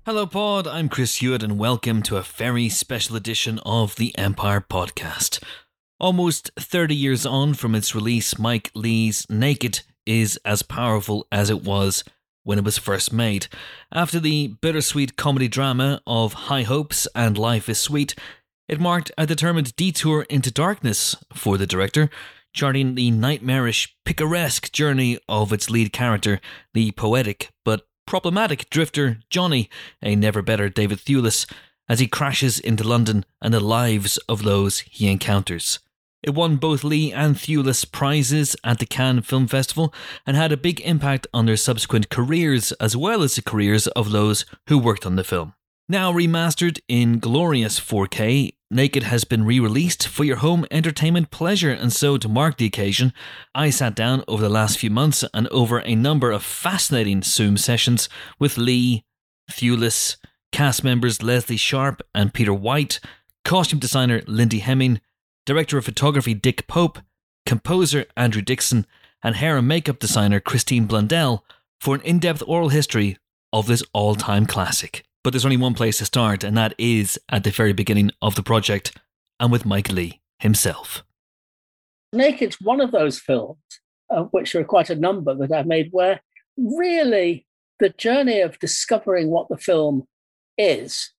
Hello, Pod. I'm Chris Hewitt, and welcome to a very special edition of the Empire Podcast. Almost 30 years on from its release, Mike Leigh's Naked is as powerful as it was when it was first made. After the bittersweet comedy drama of High Hopes and Life is Sweet, it marked a determined detour into darkness for the director, charting the nightmarish, picaresque journey of its lead character, the poetic but problematic drifter Johnny, a never better David Thewlis, as he crashes into London and the lives of those he encounters. It won both Leigh and Thewlis prizes at the Cannes Film Festival and had a big impact on their subsequent careers as well as the careers of those who worked on the film. Now remastered in glorious 4K, Naked has been re-released for your home entertainment pleasure, and so to mark the occasion, I sat down over the last few months and over a number of fascinating Zoom sessions with Leigh, Thewlis, cast members Leslie Sharp and Peter White, costume designer Lindy Hemming, director of photography Dick Pope, composer Andrew Dixon, and hair and makeup designer Christine Blundell for an in-depth oral history of this all-time classic. But there's only one place to start, and that is at the very beginning of the project, and with Mike Leigh himself. Naked's one of those films, which are quite a number that I've made, where really the journey of discovering what the film is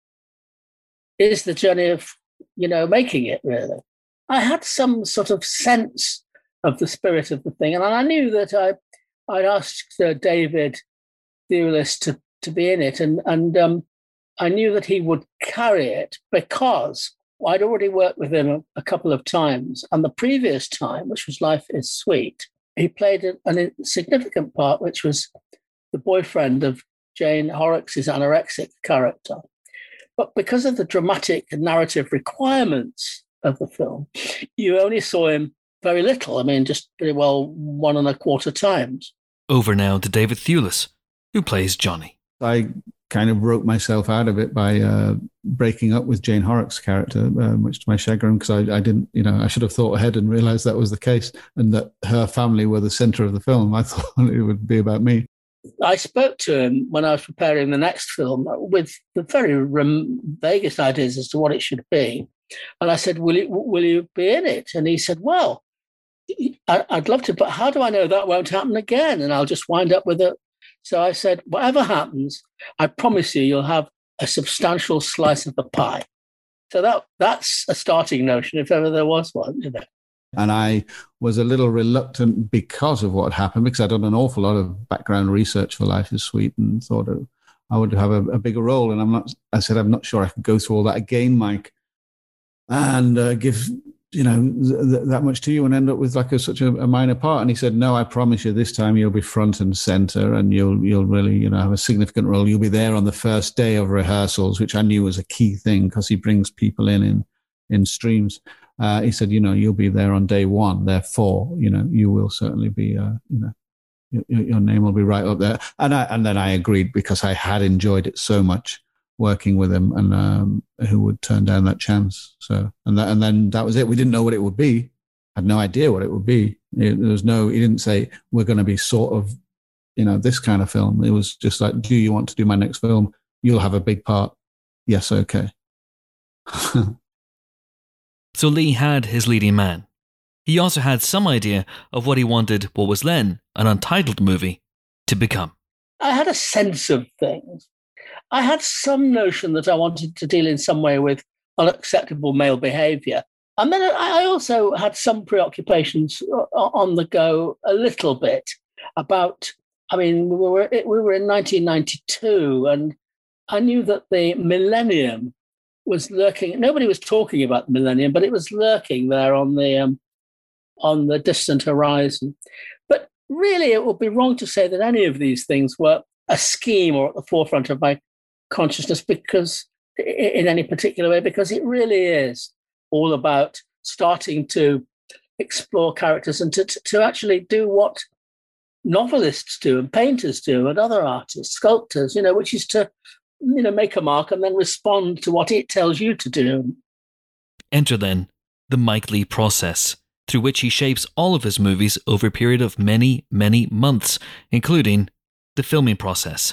the journey of, making it, really. I had some sort of sense of the spirit of the thing, and I knew that I'd asked David Thewlis to be in it, and I knew that he would carry it because I'd already worked with him a couple of times, and the previous time, which was Life is Sweet, he played a significant part, which was the boyfriend of Jane Horrocks' anorexic character. But because of the dramatic and narrative requirements of the film, you only saw him very little. I mean, just pretty well 1.25 times. Over now to David Thewlis, who plays Johnny. I kind of wrote myself out of it by breaking up with Jane Horrocks' character, much to my chagrin, because I didn't, I should have thought ahead and realized that was the case and that her family were the center of the film. I thought it would be about me. I spoke to him when I was preparing the next film with the very vaguest ideas as to what it should be. And I said, will you be in it? And he said, well, I'd love to, but how do I know that won't happen again? And I'll just wind up with it. So I said, whatever happens, I promise you'll have a substantial slice of the pie. So that's a starting notion, if ever there was one. And I was a little reluctant because of what happened, because I'd done an awful lot of background research for Life is Sweet and thought I would have a bigger role. And I'm not sure I could go through all that again, Mike, and give that much to you and end up with such a minor part. And he said, no, I promise you this time you'll be front and center and you'll really, have a significant role. You'll be there on the first day of rehearsals, which I knew was a key thing because he brings people in streams. He said, you'll be there on day one. Therefore, you will certainly be, your name will be right up there. And then I agreed because I had enjoyed it so much working with him, and who would turn down that chance. So, and then that was it. We didn't know what it would be. Had no idea what it would be. He didn't say we're going to be sort of, this kind of film. It was just like, do you want to do my next film? You'll have a big part. Yes. Okay. So Leigh had his leading man. He also had some idea of what he wanted what was then an untitled movie to become. I had a sense of things. I had some notion that I wanted to deal in some way with unacceptable male behavior. And then I also had some preoccupations on the go a little bit about, we were in 1992, and I knew that the millennium was lurking. Nobody was talking about the millennium, but it was lurking there on the distant horizon. But really, it would be wrong to say that any of these things were a scheme or at the forefront of my consciousness because in any particular way, because it really is all about starting to explore characters and to actually do what novelists do and painters do and other artists, sculptors, which is to, make a mark and then respond to what it tells you to do. Enter then the Mike Leigh process, through which he shapes all of his movies over a period of many, many months, including the filming process.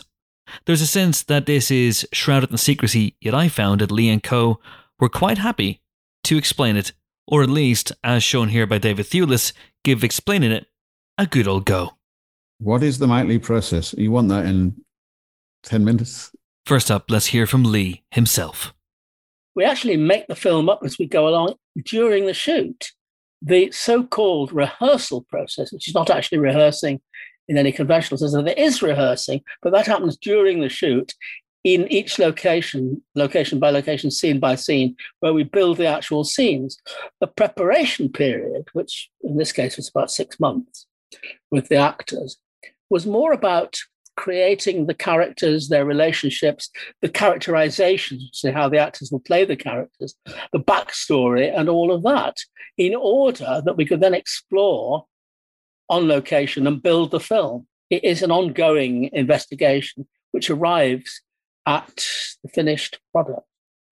There's a sense that this is shrouded in secrecy, yet I found that Lee & Co. were quite happy to explain it, or at least, as shown here by David Thewlis, give explaining it a good old go. What is the Mike Leigh process? You want that in 10 minutes? First up, let's hear from Lee himself. We actually make the film up as we go along during the shoot. The so-called rehearsal process, which is not actually rehearsing in any conventional sense, there is rehearsing, but that happens during the shoot in each location by location, scene by scene, where we build the actual scenes. The preparation period, which in this case was about 6 months with the actors, was more about creating the characters, their relationships, the characterizations, so how the actors will play the characters, the backstory, and all of that, in order that we could then explore on location and build the film. It is an ongoing investigation which arrives at the finished product.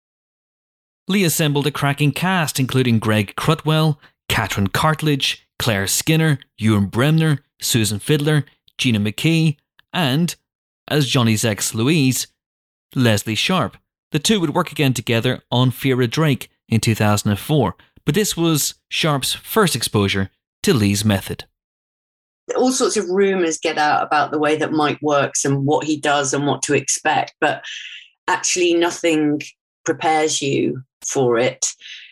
Lee assembled a cracking cast, including Greg Crutwell, Catherine Cartledge, Claire Skinner, Ewan Bremner, Susan Fiddler, Gina McKee, and, as Johnny's ex-Louise, Leslie Sharp. The two would work again together on Fear of Drake in 2004, but this was Sharp's first exposure to Lee's method. All sorts of rumours get out about the way that Mike works and what he does and what to expect, but actually nothing prepares you for it.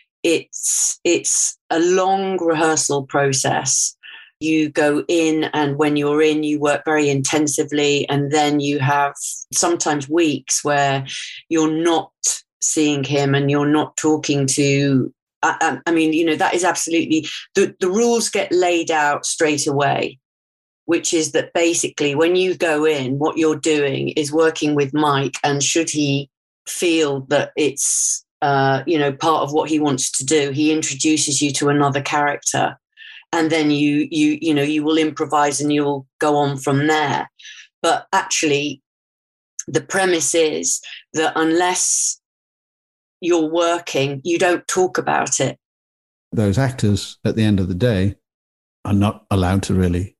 It's a long rehearsal process. You go in, and when you're in, you work very intensively, and then you have sometimes weeks where you're not seeing him and you're not talking to. I mean, you know, that is absolutely the rules get laid out straight away, which is that basically when you go in, what you're doing is working with Mike, and should he feel that it's part of what he wants to do, he introduces you to another character. And then you will improvise and you'll go on from there. But actually, the premise is that unless you're working, you don't talk about it. Those actors, at the end of the day, are not allowed to really.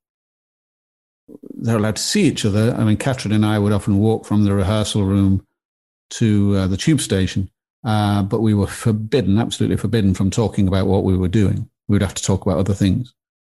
They're allowed to see each other. I mean, Catherine and I would often walk from the rehearsal room to the tube station, but we were absolutely forbidden from talking about what we were doing. We'd have to talk about other things.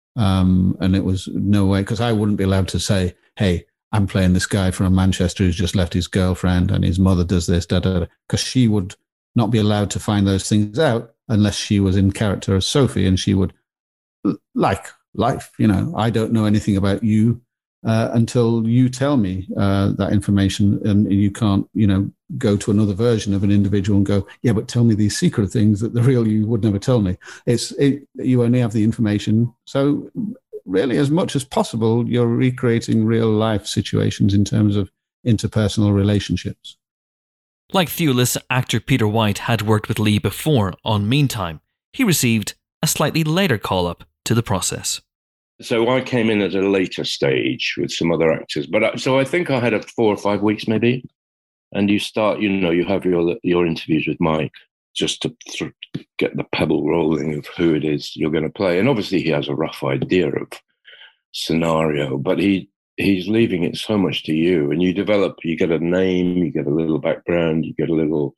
And it was no way, because I wouldn't be allowed to say, hey, I'm playing this guy from Manchester who's just left his girlfriend and his mother does this, because she would not be allowed to find those things out unless she was in character as Sophie, and she would, like life, I don't know anything about you until you tell me that information, and you can't, go to another version of an individual and go, yeah, but tell me these secret things that the real you would never tell me. You only have the information. So really, as much as possible, you're recreating real life situations in terms of interpersonal relationships. Like Thewlis, actor Peter White had worked with Lee before on Meantime. He received a slightly later call-up to the process. So I came in at a later stage with some other actors. So I think I had 4 or 5 weeks maybe. And you start, you have your interviews with Mike just to sort of get the pebble rolling of who it is you're going to play. And obviously he has a rough idea of scenario, but he's leaving it so much to you. And you get a name, you get a little background, you get a little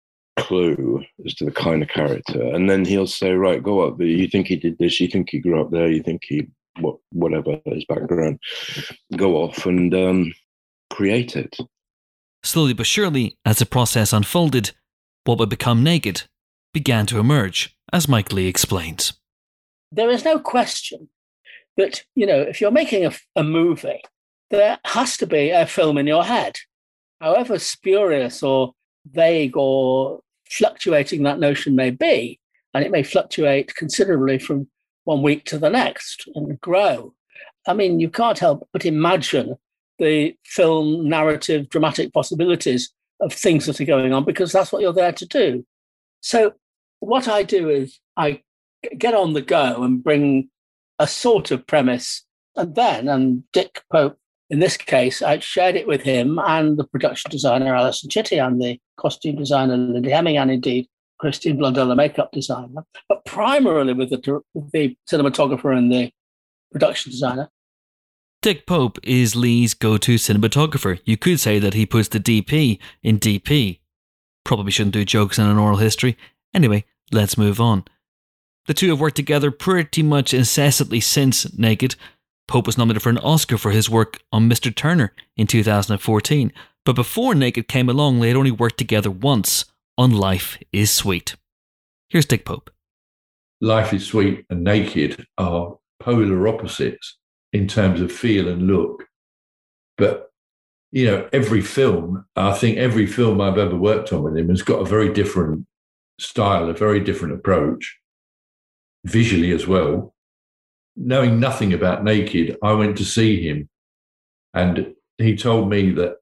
clue as to the kind of character. And then he'll say, right, go up. You think he did this, you think he grew up there, you think he, whatever his background, go off and create it. Slowly but surely, as the process unfolded, what would become Naked began to emerge, as Mike Leigh explains. There is no question that, if you're making a movie, there has to be a film in your head. However spurious or vague or fluctuating that notion may be, and it may fluctuate considerably from one week to the next and grow. I mean, you can't help but imagine the film narrative, dramatic possibilities of things that are going on, because that's what you're there to do. So what I do is I get on the go and bring a sort of premise, and Dick Pope, in this case, I shared it with him and the production designer, Alison Chitty, and the costume designer, Lindy Hemming, and indeed Christine Blundell, the makeup designer, but primarily with the cinematographer and the production designer. Dick Pope is Lee's go-to cinematographer. You could say that he puts the DP in DP. Probably shouldn't do jokes on an oral history. Anyway, let's move on. The two have worked together pretty much incessantly since Naked. Pope was nominated for an Oscar for his work on Mr. Turner in 2014. But before Naked came along, they had only worked together once on Life is Sweet. Here's Dick Pope. Life is Sweet and Naked are polar opposites in terms of feel and look. But, you know, every film I've ever worked on with him has got a very different style, a very different approach, visually as well. Knowing nothing about Naked, I went to see him and he told me that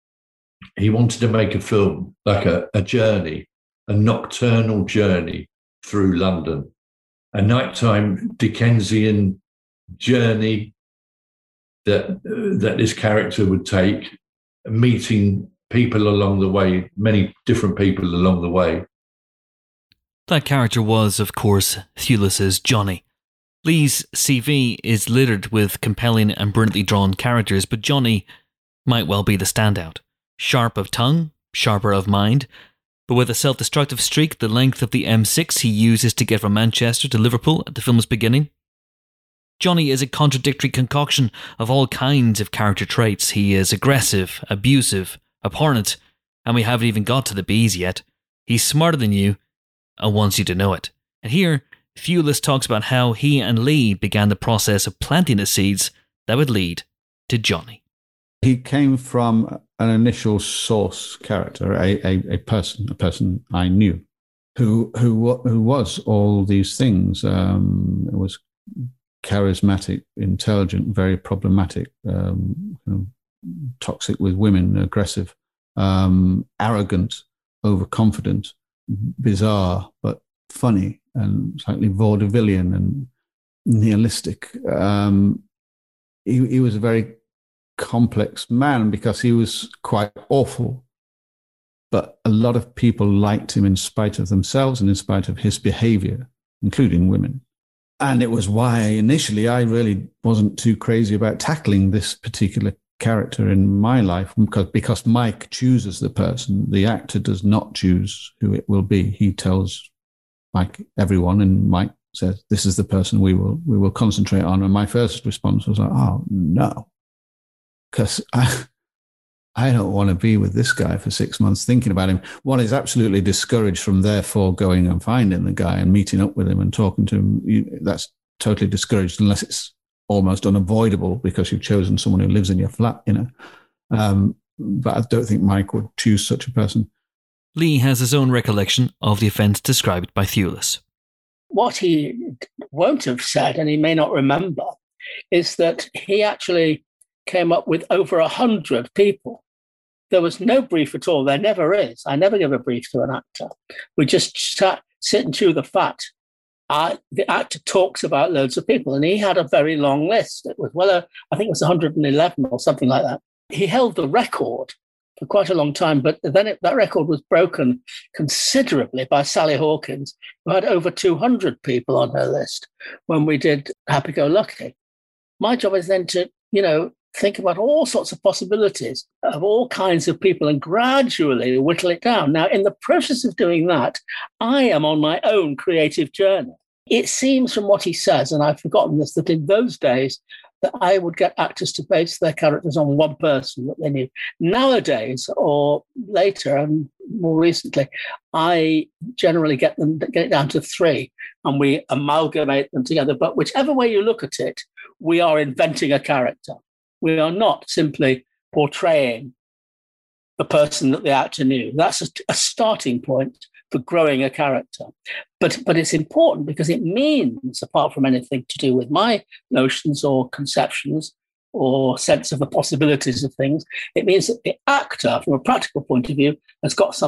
he wanted to make a film like a journey, a nocturnal journey through London, a nighttime Dickensian journey that this character would take, meeting people along the way, many different people along the way. That character was, of course, Thewlis's Johnny. Lee's CV is littered with compelling and brilliantly drawn characters, but Johnny might well be the standout. Sharp of tongue, sharper of mind, but with a self-destructive streak the length of the M6 he uses to get from Manchester to Liverpool at the film's beginning. Johnny is a contradictory concoction of all kinds of character traits. He is aggressive, abusive, abhorrent, and we haven't even got to the B's yet. He's smarter than you and wants you to know it. And here, Thewlis talks about how he and Lee began the process of planting the seeds that would lead to Johnny. He came from an initial source character, a person I knew, who was all these things. Was charismatic, intelligent, very problematic, toxic with women, aggressive, arrogant, overconfident, bizarre, but funny and slightly vaudevillian and nihilistic. He was a very complex man because he was quite awful, but a lot of people liked him in spite of themselves and in spite of his behavior, including women. And it was why initially I really wasn't too crazy about tackling this particular character in my life, because Mike chooses the person. The actor does not choose who it will be. He tells Mike everyone, and Mike says, "This is the person we will concentrate on." And my first response was like, "Oh no," because I don't want to be with this guy for 6 months thinking about him. One is absolutely discouraged from therefore going and finding the guy and meeting up with him and talking to him. That's totally discouraged unless it's almost unavoidable because you've chosen someone who lives in your flat, you know. But I don't think Mike would choose such a person. Lee has his own recollection of the events described by Thewlis. What he won't have said, and he may not remember, is that he actually came up with over 100 people. There was no brief at all. There never is. I never give a brief to an actor. We just sit and chew the fat. The actor talks about loads of people, and he had a very long list. It was I think it was 111 or something like that. He held the record for quite a long time, but then that record was broken considerably by Sally Hawkins, who had over 200 people on her list when we did Happy Go Lucky. My job is then to, think about all sorts of possibilities of all kinds of people and gradually whittle it down. Now, in the process of doing that, I am on my own creative journey. It seems from what he says, and I've forgotten this, that in those days, that I would get actors to base their characters on one person that they knew. Nowadays, or later and more recently, I generally get it down to 3, and we amalgamate them together. But whichever way you look at it, we are inventing a character. We are not simply portraying the person that the actor knew. That's a starting point for growing a character. But it's important because it means, apart from anything to do with my notions or conceptions or sense of the possibilities of things, it means that the actor, from a practical point of view, has got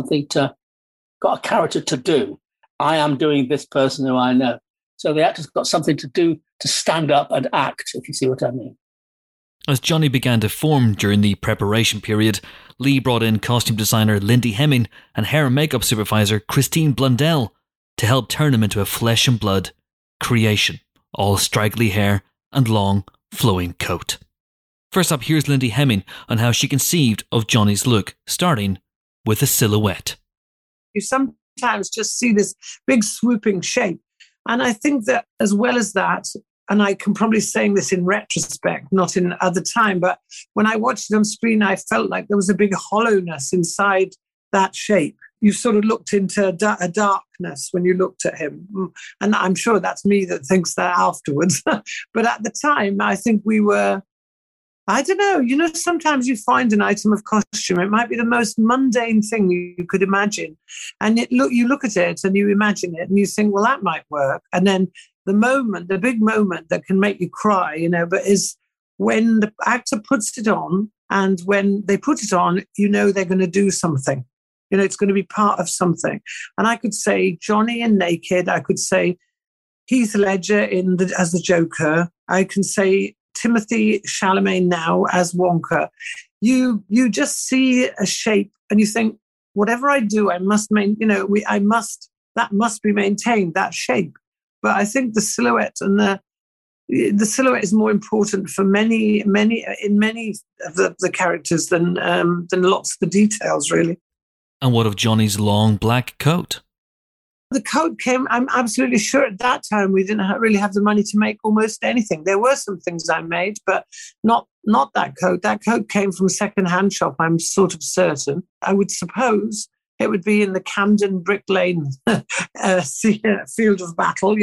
a character to do. I am doing this person who I know. So the actor's got something to do to stand up and act, if you see what I mean. As Johnny began to form during the preparation period, Lee brought in costume designer Lindy Hemming and hair and makeup supervisor Christine Blundell to help turn him into a flesh and blood creation, all straggly hair and long, flowing coat. First up, here's Lindy Hemming on how she conceived of Johnny's look, starting with a silhouette. You sometimes just see this big swooping shape. And I think that as well as that, and I can probably saying this in retrospect, not in other time, but when I watched it on screen, I felt like there was a big hollowness inside that shape. You sort of looked into a darkness when you looked at him. And I'm sure that's me that thinks that afterwards. But at the time, I think we were, I don't know, sometimes you find an item of costume. It might be the most mundane thing you could imagine. And you look at it and you imagine it and you think, well, that might work. And then the big moment that can make you cry, but is when the actor puts it on, and when they put it on, they're going to do something. It's going to be part of something. And I could say Johnny in Naked. I could say Heath Ledger as the Joker. I can say Timothy Chalamet now as Wonka. You just see a shape and you think, whatever I do, I must that must be maintained, that shape. But I think the silhouette and the silhouette is more important for many of the characters than lots of the details, really. And what of Johnny's long black coat? The coat came, I'm absolutely sure at that time we didn't really have the money to make almost anything. There were some things I made, but not that coat. That coat came from a second-hand shop, I'm sort of certain. I would suppose it would be in the Camden Brick Lane field of battle,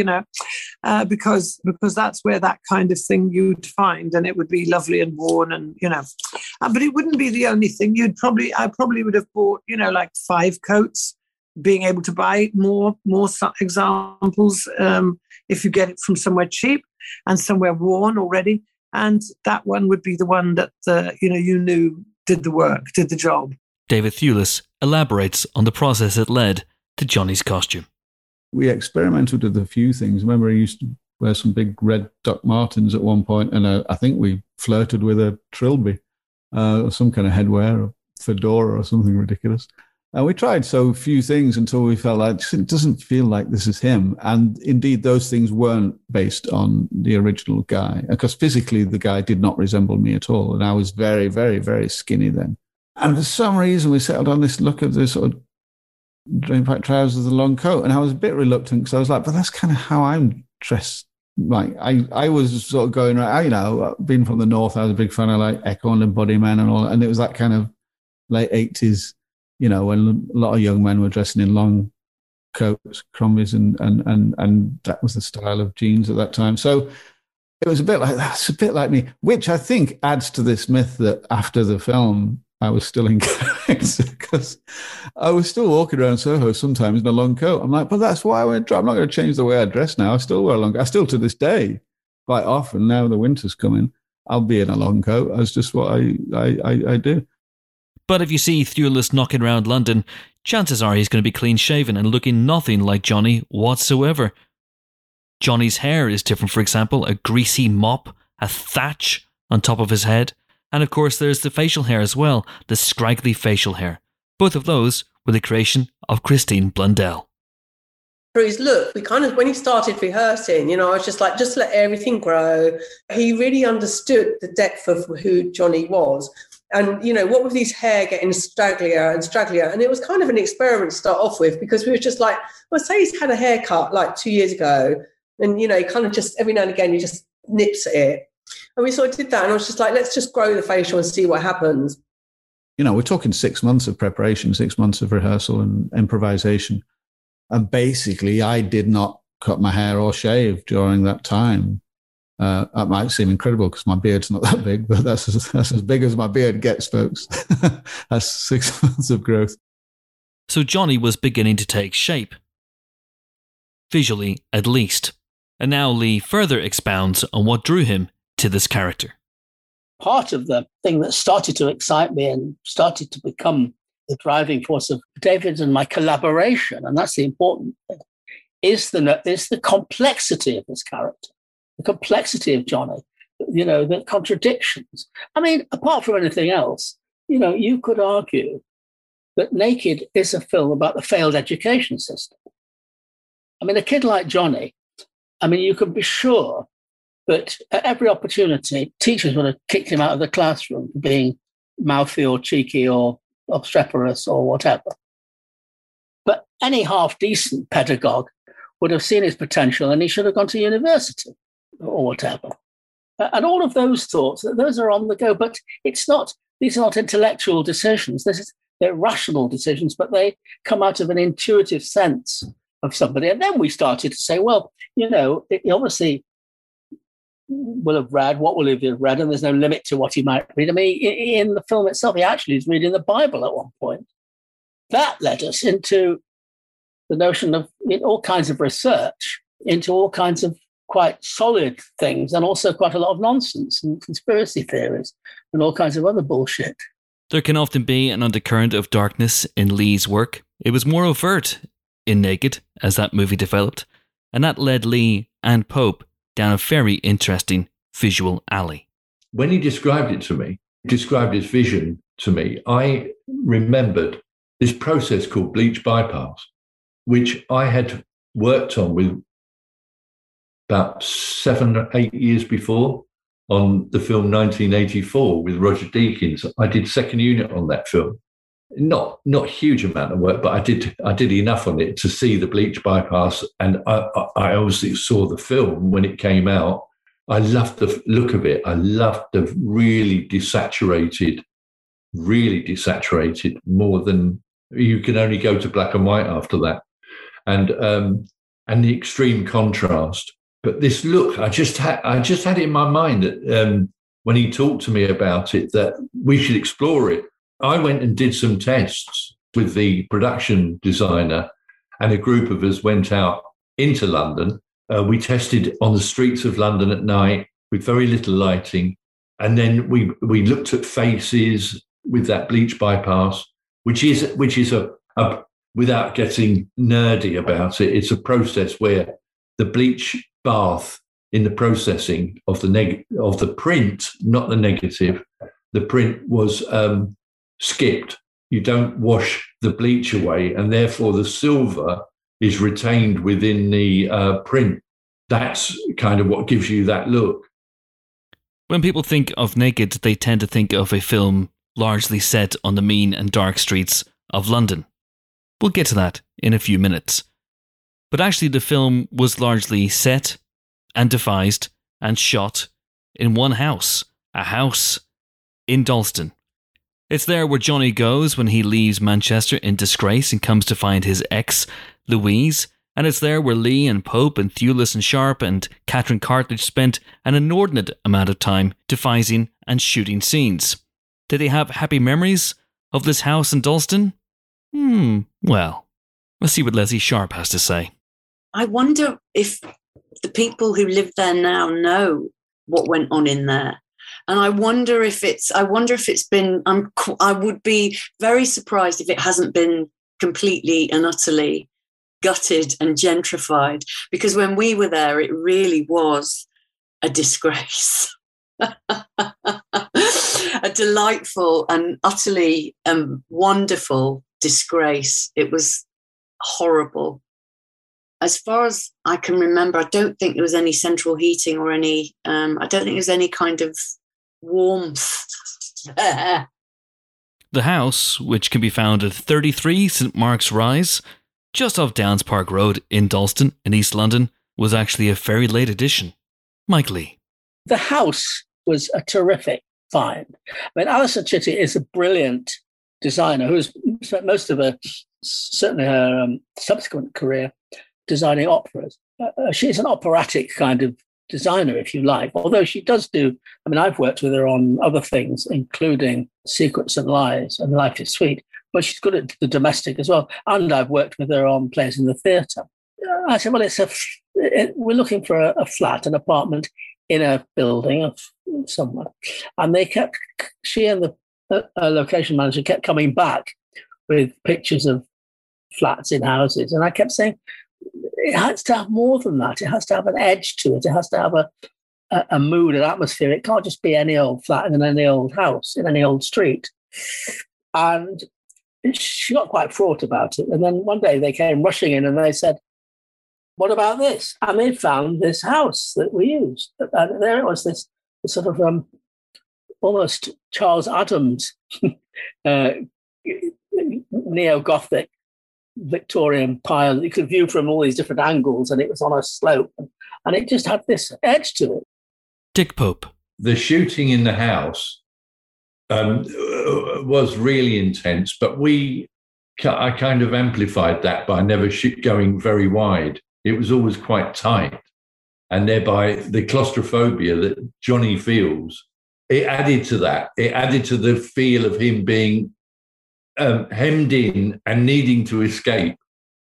because that's where that kind of thing you'd find, and it would be lovely and worn, and but it wouldn't be the only thing. I probably would have bought, like 5 coats, being able to buy more examples if you get it from somewhere cheap and somewhere worn already, and that one would be the one that you knew did the work, did the job. David Thewlis elaborates on the process that led to Johnny's costume. We experimented with a few things. Remember, I used to wear some big red Doc Martens at one point, and I think we flirted with a trilby or some kind of headwear, or fedora or something ridiculous. And we tried so few things until we felt like it doesn't feel like this is him. And indeed, those things weren't based on the original guy, because physically the guy did not resemble me at all. And I was very, very, very skinny then. And for some reason, we settled on this look of the sort of drain-pipe trousers, the long coat. And I was a bit reluctant because I was like, but that's kind of how I'm dressed. Like I was sort of going around, being from the North, I was a big fan of like Echo and Bodyman and all that. And it was that kind of late 80s, when a lot of young men were dressing in long coats, crombies, and that was the style of jeans at that time. So it was a bit like, that's a bit like me, which I think adds to this myth that after the film, I was still in character, because I was still walking around Soho sometimes in a long coat. I'm like, but that's why I'm not going to change the way I dress now. I still wear a long coat. I still, to this day, quite often, now the winter's coming, I'll be in a long coat. That's just what I do. But if you see Thewlis knocking around London, chances are he's going to be clean-shaven and looking nothing like Johnny whatsoever. Johnny's hair is different, for example, a greasy mop, a thatch on top of his head. And of course, there's the facial hair as well, the scraggly facial hair. Both of those were the creation of Christine Blundell. For his look, when he started rehearsing, I was just like, just let everything grow. He really understood the depth of who Johnny was. And, what with his hair getting stragglier and stragglier. And it was kind of an experiment to start off with, because we were just like, well, say he's had a haircut like 2 years ago. And, kind of just every now and again, he just nips at it. And we sort of did that, and I was just like, let's just grow the facial and see what happens. We're talking 6 months of preparation, 6 months of rehearsal and improvisation. And basically, I did not cut my hair or shave during that time. That might seem incredible because my beard's not that big, but that's as big as my beard gets, folks. That's 6 months of growth. So Johnny was beginning to take shape. Visually, at least. And now Lee further expounds on what drew him to this character. Part of the thing that started to excite me and started to become the driving force of David and my collaboration, and that's the important thing, is the complexity of this character, the complexity of Johnny, the contradictions. I mean, apart from anything else, you could argue that Naked is a film about the failed education system. I mean, a kid like Johnny, you can be sure But at every opportunity, teachers would have kicked him out of the classroom for being mouthy or cheeky or obstreperous or whatever. But any half-decent pedagogue would have seen his potential and he should have gone to university or whatever. And all of those thoughts, those are on the go. But these are not intellectual decisions. They're rational decisions, but they come out of an intuitive sense of somebody. And then we started to say, well, he obviously will have read, what will he have read? And there's no limit to what he might read. I mean, in the film itself, he actually is reading the Bible at one point. That led us into the notion of all kinds of research, into all kinds of quite solid things, and also quite a lot of nonsense and conspiracy theories and all kinds of other bullshit. There can often be an undercurrent of darkness in Lee's work. It was more overt in Naked as that movie developed, and that led Lee and Pope down a very interesting visual alley. When he described his vision to me, I remembered this process called bleach bypass, which I had worked on with about 7 or 8 years before on the film 1984 with Roger Deakins. I did second unit on that film. Not a huge amount of work, but I did enough on it to see the bleach bypass. And I obviously saw the film when it came out. I loved the look of it. I loved the really desaturated, more than you can only go to black and white after that. And the extreme contrast. But this look, I just had it in my mind that when he talked to me about it, that we should explore it. I went and did some tests with the production designer, and a group of us went out into London. We tested on the streets of London at night with very little lighting. And then we looked at faces with that bleach bypass, which is a without getting nerdy about it, it's a process where the bleach bath in the processing of the print, not the negative, the print was skipped. You don't wash the bleach away, and therefore the silver is retained within the print. That's kind of what gives you that look. When people think of Naked, they tend to think of a film largely set on the mean and dark streets of London. We'll get to that in a few minutes. But actually the film was largely set and devised and shot in one house, a house in Dalston. It's there where Johnny goes when he leaves Manchester in disgrace and comes to find his ex, Louise, and it's there where Lee and Pope and Thewlis and Sharp and Catherine Cartledge spent an inordinate amount of time devising and shooting scenes. Did they have happy memories of this house in Dalston? Well, let's see what Leslie Sharp has to say. I wonder if the people who live there now know what went on in there. And I wonder if it's been, I would be very surprised if it hasn't been completely and utterly gutted and gentrified, because when we were there, it really was a disgrace. A delightful and utterly wonderful disgrace. It was horrible. As far as I can remember, I don't think there was any central heating or any, I don't think there was any kind of warmth. The house, which can be found at 33 St Mark's Rise, just off Downs Park Road in Dalston in East London, was actually a very late addition. Mike Lee. The house was a terrific find. I mean, Alison Chitty is a brilliant designer who's spent most of certainly her subsequent career, designing operas. She's an operatic kind of designer, if you like, although she does do, I mean, I've worked with her on other things, including Secrets and Lies and Life is Sweet, but she's good at the domestic as well. And I've worked with her on plays in the theatre. I said, well, we're looking for a flat, an apartment in a building of somewhere. And she and the location manager kept coming back with pictures of flats in houses. And I kept saying, it has to have more than that. It has to have an edge to it. It has to have a mood, an atmosphere. It can't just be any old flat in any old house, in any old street. And she got quite fraught about it. And then one day they came rushing in and they said, what about this? And they found this house that we used. And there it was, this sort of almost Charles Addams neo-Gothic Victorian pile that you could view from all these different angles, and it was on a slope, and it just had this edge to it. Dick Pope. The shooting in the house was really intense, but I kind of amplified that by never going very wide. It was always quite tight, and thereby the claustrophobia that Johnny feels, it added to that. It added to the feel of him being hemmed in and needing to escape.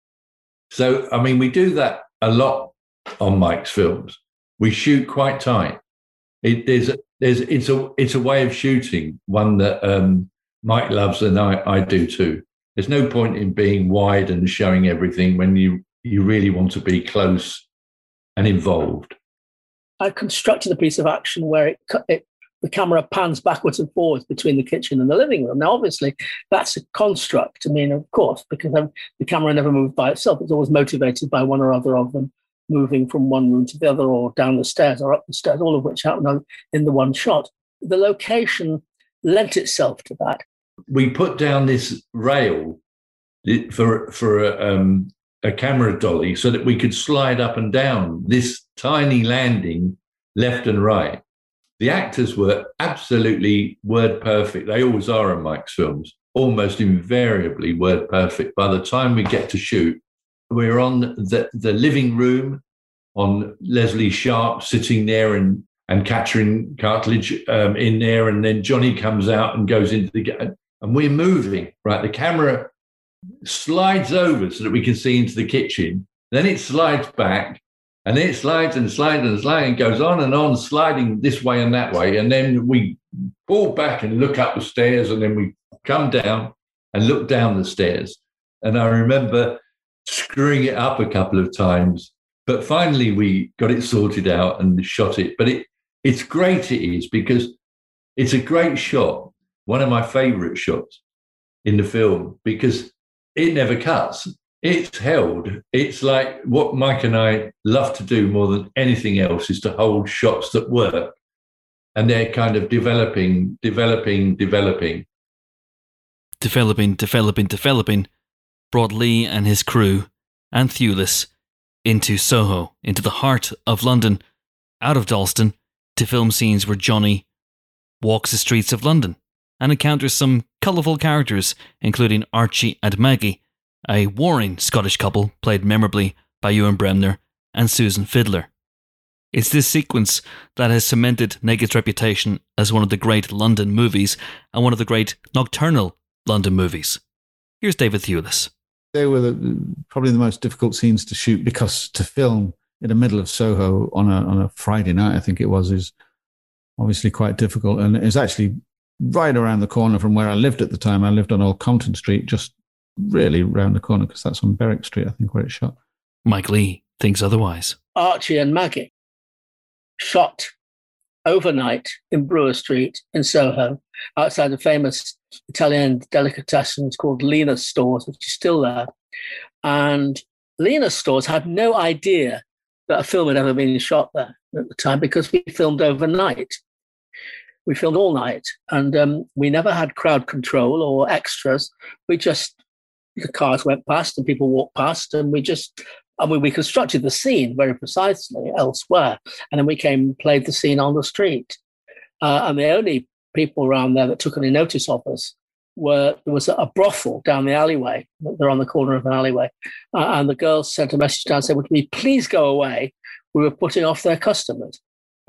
So, I mean, we do that a lot on Mike's films. We shoot quite tight. It's a way of shooting, one that Mike loves and I do too. There's no point in being wide and showing everything when you really want to be close and involved. I constructed a piece of action where the camera pans backwards and forwards between the kitchen and the living room. Now, obviously, that's a construct. I mean, of course, because the camera never moves by itself. It's always motivated by one or other of them moving from one room to the other, or down the stairs or up the stairs, all of which happen in the one shot. The location lent itself to that. We put down this rail for a camera dolly so that we could slide up and down this tiny landing left and right. The actors were absolutely word perfect. They always are in Mike's films, almost invariably word perfect. By the time we get to shoot, we're on the living room, on Leslie Sharp sitting there and Catherine Cartledge in there, and then Johnny comes out and goes into and we're moving, right? The camera slides over so that we can see into the kitchen. Then it slides back, and then it slides and slides and slides and goes on, sliding this way and that way. And then we pull back and look up the stairs, and then we come down and look down the stairs. And I remember screwing it up a couple of times, but finally we got it sorted out and shot it. But it's great, it is, because it's a great shot, one of my favourite shots in the film, because it never cuts. It's held. It's like what Mike and I love to do more than anything else is to hold shots that work. And they're kind of developing. Brought Lee and his crew and Thewlis into Soho, into the heart of London, out of Dalston, to film scenes where Johnny walks the streets of London and encounters some colourful characters, including Archie and Maggie, a warring Scottish couple played memorably by Ewan Bremner and Susan Fiddler. It's this sequence that has cemented Naked's reputation as one of the great London movies and one of the great nocturnal London movies. Here's David Thewlis. They were probably the most difficult scenes to shoot, because to film in the middle of Soho on a Friday night, I think it was, is obviously quite difficult. And it's actually right around the corner from where I lived at the time. I lived on Old Compton Street, just really round the corner, because that's on Berwick Street, I think, where it's shot. Mike Leigh thinks otherwise. Archie and Maggie shot overnight in Brewer Street in Soho, outside the famous Italian delicatessen called Lena's Stores, which is still there. And Lena's Stores had no idea that a film had ever been shot there at the time, because we filmed overnight. We filmed all night, and we never had crowd control or extras. The cars went past and people walked past, and we constructed the scene very precisely elsewhere. And then we came and played the scene on the street. And the only people around there that took any notice of us there was a brothel down the alleyway. They're on the corner of an alleyway. And the girls sent a message down saying, would we please go away? We were putting off their customers.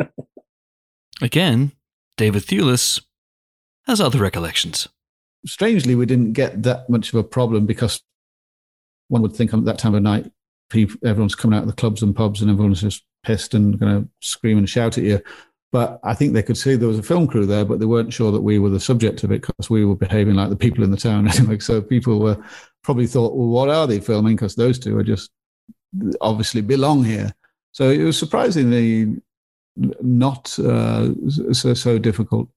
Again, David Thewlis has other recollections. Strangely, we didn't get that much of a problem, because one would think at that time of night, everyone's coming out of the clubs and pubs and everyone's just pissed and going to scream and shout at you. But I think they could see there was a film crew there, but they weren't sure that we were the subject of it, because we were behaving like the people in the town anyway. So people probably thought, well, what are they filming? Because those two are just obviously belong here. So it was surprisingly not so difficult.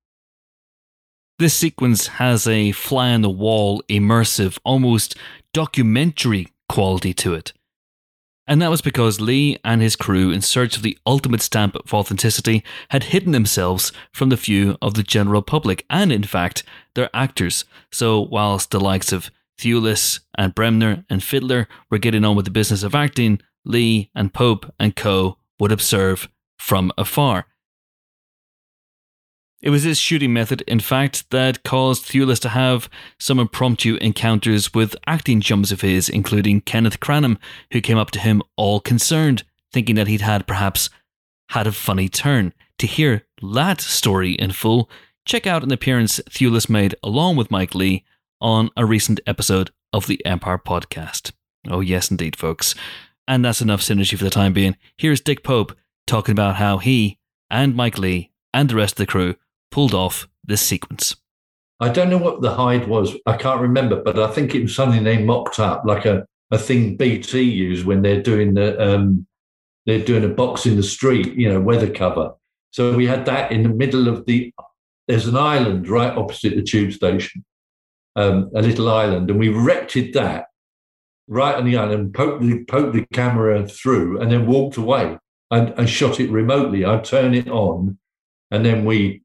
This sequence has a fly-on-the-wall, immersive, almost documentary quality to it. And that was because Lee and his crew, in search of the ultimate stamp of authenticity, had hidden themselves from the view of the general public and, in fact, their actors. So whilst the likes of Thewlis and Bremner and Fiedler were getting on with the business of acting, Lee and Pope and co. would observe from afar. It was this shooting method, in fact, that caused Thewlis to have some impromptu encounters with acting chums of his, including Kenneth Cranham, who came up to him all concerned, thinking that he'd perhaps had a funny turn. To hear that story in full, check out an appearance Thewlis made along with Mike Leigh on a recent episode of the Empire Podcast. Oh yes, indeed, folks. And that's enough synergy for the time being. Here's Dick Pope talking about how he and Mike Leigh and the rest of the crew pulled off this sequence. I don't know what the hide was. I can't remember, but I think it was something they mocked up, like a thing BT use when they're doing a box in the street, weather cover. So we had that in the middle of there's an island right opposite the tube station, a little island, and we erected that right on the island, poked the camera through, and then walked away and shot it remotely. I'd turn it on, and then we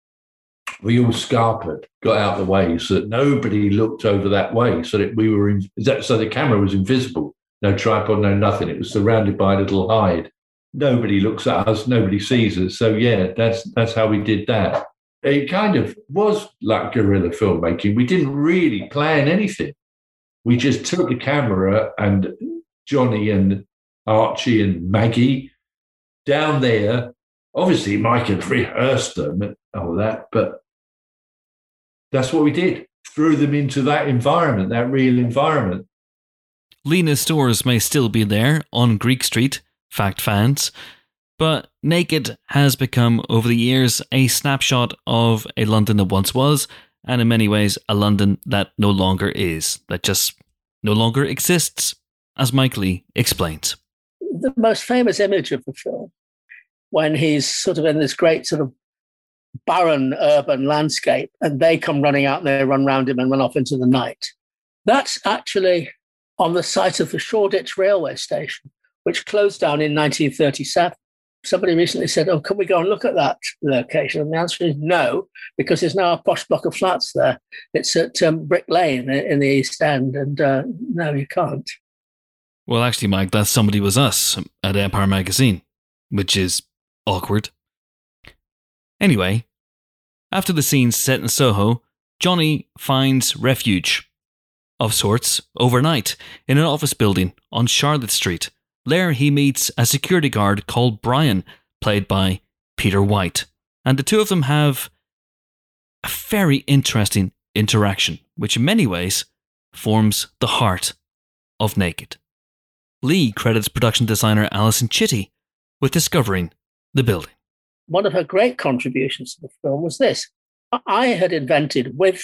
all scarpered, got out of the way so that nobody looked over that way, so that so the camera was invisible. No tripod, no nothing. It was surrounded by a little hide. Nobody looks at us, nobody sees us. So yeah, that's how we did that. It kind of was like guerrilla filmmaking. We didn't really plan anything. We just took the camera and Johnny and Archie and Maggie down there. Obviously, Mike had rehearsed them and all that, but that's what we did. Threw them into that environment, that real environment. Lena's stores may still be there on Greek Street, fact fans, but Naked has become, over the years, a snapshot of a London that once was, and in many ways, a London that no longer is, that just no longer exists, as Mike Leigh explains. The most famous image of the film, when he's sort of in this great sort of barren urban landscape and they come running out and they run round him and run off into the night. That's actually on the site of the Shoreditch railway station, which closed down in 1937. Somebody recently said, can we go and look at that location? And the answer is no, because there's now a posh block of flats there. It's at Brick Lane in the East End, and no, you can't. Well, actually, Mike, that somebody was us at Empire Magazine, which is awkward. Anyway, after the scenes set in Soho, Johnny finds refuge of sorts overnight in an office building on Charlotte Street. There he meets a security guard called Brian, played by Peter White. And the two of them have a very interesting interaction, which in many ways forms the heart of Naked. Leigh credits production designer Alison Chitty with discovering the building. One of her great contributions to the film was this. I had invented with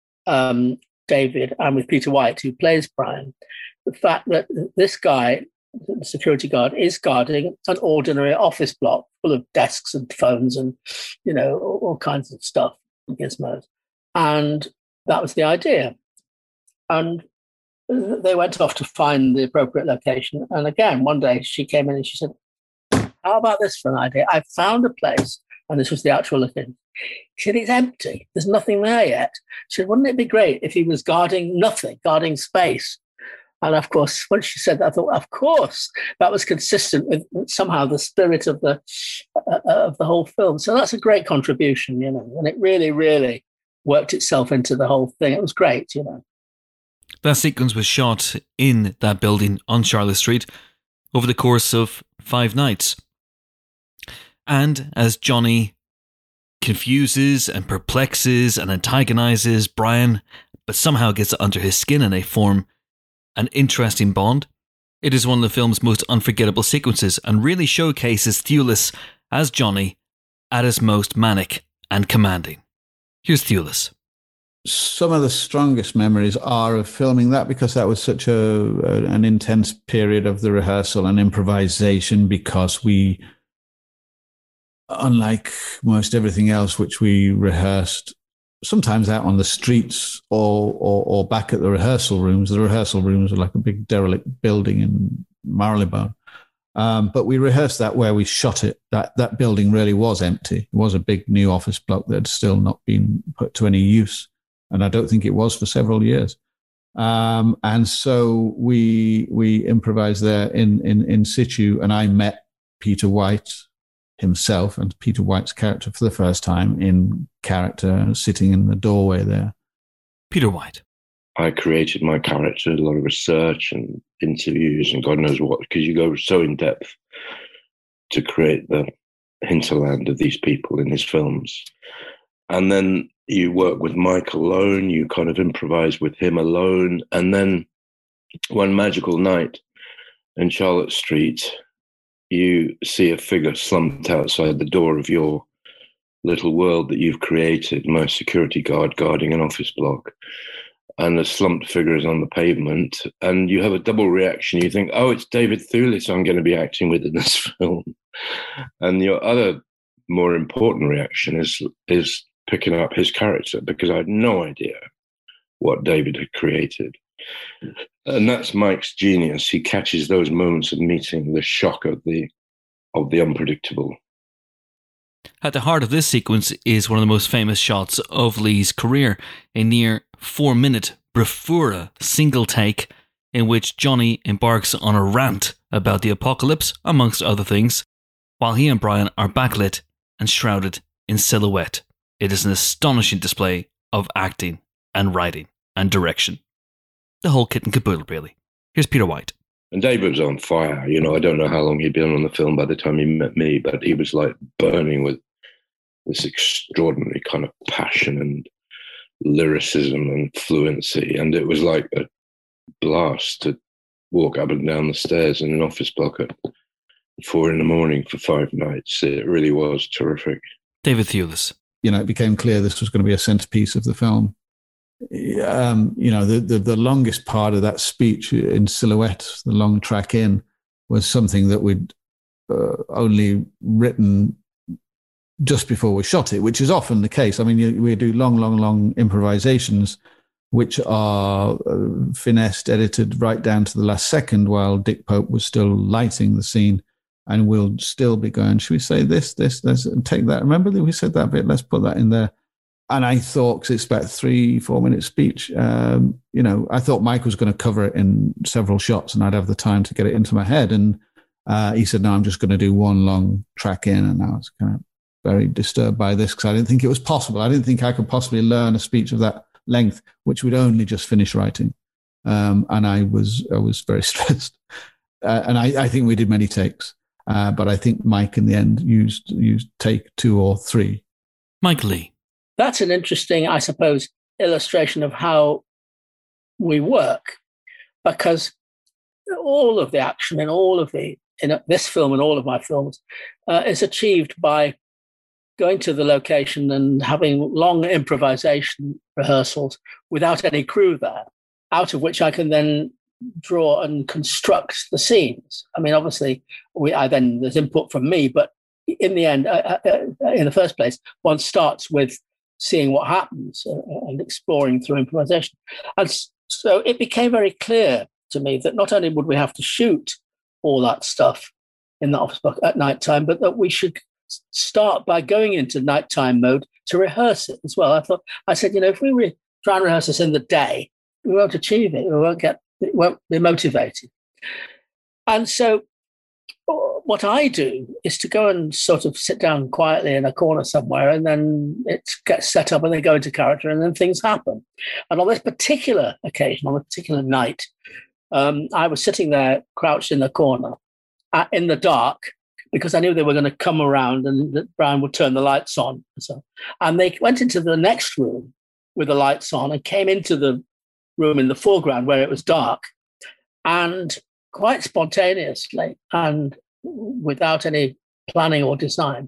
David and with Peter White, who plays Brian, the fact that this guy, the security guard, is guarding an ordinary office block full of desks and phones and, all kinds of stuff, gizmos. And that was the idea. And they went off to find the appropriate location. And again, one day she came in and she said, how about this for an idea? I found a place, and this was the actual location. She said, it's empty. There's nothing there yet. She said, wouldn't it be great if he was guarding nothing, guarding space? And of course, when she said that, I thought, of course, that was consistent with somehow the spirit of the whole film. So that's a great contribution, and it really, really worked itself into the whole thing. It was great, That sequence was shot in that building on Charlotte Street over the course of 5 nights. And as Johnny confuses and perplexes and antagonizes Brian, but somehow gets under his skin and they form an interesting bond, it is one of the film's most unforgettable sequences and really showcases Thewlis as Johnny at his most manic and commanding. Here's Thewlis. Some of the strongest memories are of filming that, because that was such an intense period of the rehearsal and improvisation, because we, unlike most everything else which we rehearsed, sometimes out on the streets or back at the rehearsal rooms. The rehearsal rooms were like a big derelict building in Marylebone. But we rehearsed that where we shot it. That building really was empty. It was a big new office block that had still not been put to any use. And I don't think it was for several years. And so we improvised there in situ, and I met Peter White himself and Peter White's character for the first time in character, sitting in the doorway there. Peter White. I created my character, a lot of research and interviews and God knows what, because you go so in depth to create the hinterland of these people in his films. And then you work with Mike alone, you kind of improvise with him alone. And then one magical night in Charlotte Street, you see a figure slumped outside the door of your little world that you've created, my security guard guarding an office block. And the slumped figure is on the pavement, and you have a double reaction. You think, oh, it's David Thewlis I'm going to be acting with in this film. And your other more important reaction is picking up his character, because I had no idea what David had created. And that's Mike's genius. He catches those moments of meeting, the shock of the unpredictable. At the heart of this sequence is one of the most famous shots of Lee's career, a near 4-minute bravura single take in which Johnny embarks on a rant about the apocalypse, amongst other things, while he and Brian are backlit and shrouded in silhouette. It is an astonishing display of acting and writing and direction. The whole kit and caboodle, really. Here's Peter White. And David was on fire. You know, I don't know how long he'd been on the film by the time he met me, but he was like burning with this extraordinary kind of passion and lyricism and fluency. And it was like a blast to walk up and down the stairs in an office block at 4 a.m. for 5 nights. It really was terrific. David Thewlis. You know, it became clear this was going to be a centerpiece of the film. You know, the longest part of that speech in silhouette, the long track in, was something that we'd only written just before we shot it, which is often the case. I mean, we do long improvisations, which are finessed, edited right down to the last second while Dick Pope was still lighting the scene. And we'll still be going, should we say this, let's take that. Remember that we said that bit, let's put that in there. And I thought, because it's about 3-4 minute speech, you know, I thought Mike was going to cover it in several shots and I'd have the time to get it into my head. And he said, no, I'm just going to do one long track in. And I was kind of very disturbed by this because I didn't think it was possible. I didn't think I could possibly learn a speech of that length, which we'd only just finished writing. And I was very stressed. And I think we did many takes. But I think Mike in the end used take 2 or 3. Mike Leigh. That's an interesting, I suppose, illustration of how we work, because all of the action in this film and all of my films is achieved by going to the location and having long improvisation rehearsals without any crew there, out of which I can then draw and construct the scenes. I mean, obviously, there's input from me, but in the end, in the first place, one starts with seeing what happens and exploring through improvisation. And so it became very clear to me that not only would we have to shoot all that stuff in the office block at night time, but that we should start by going into nighttime mode to rehearse it as well. I said, you know, if we try and rehearse this in the day, we won't achieve it. We won't be motivated. And so what I do is to go and sort of sit down quietly in a corner somewhere, and then it gets set up and they go into character and then things happen. And on this particular occasion, on a particular night, I was sitting there crouched in the corner in the dark because I knew they were going to come around and that Brian would turn the lights on. And they went into the next room with the lights on and came into the room in the foreground where it was dark. And quite spontaneously and without any planning or design,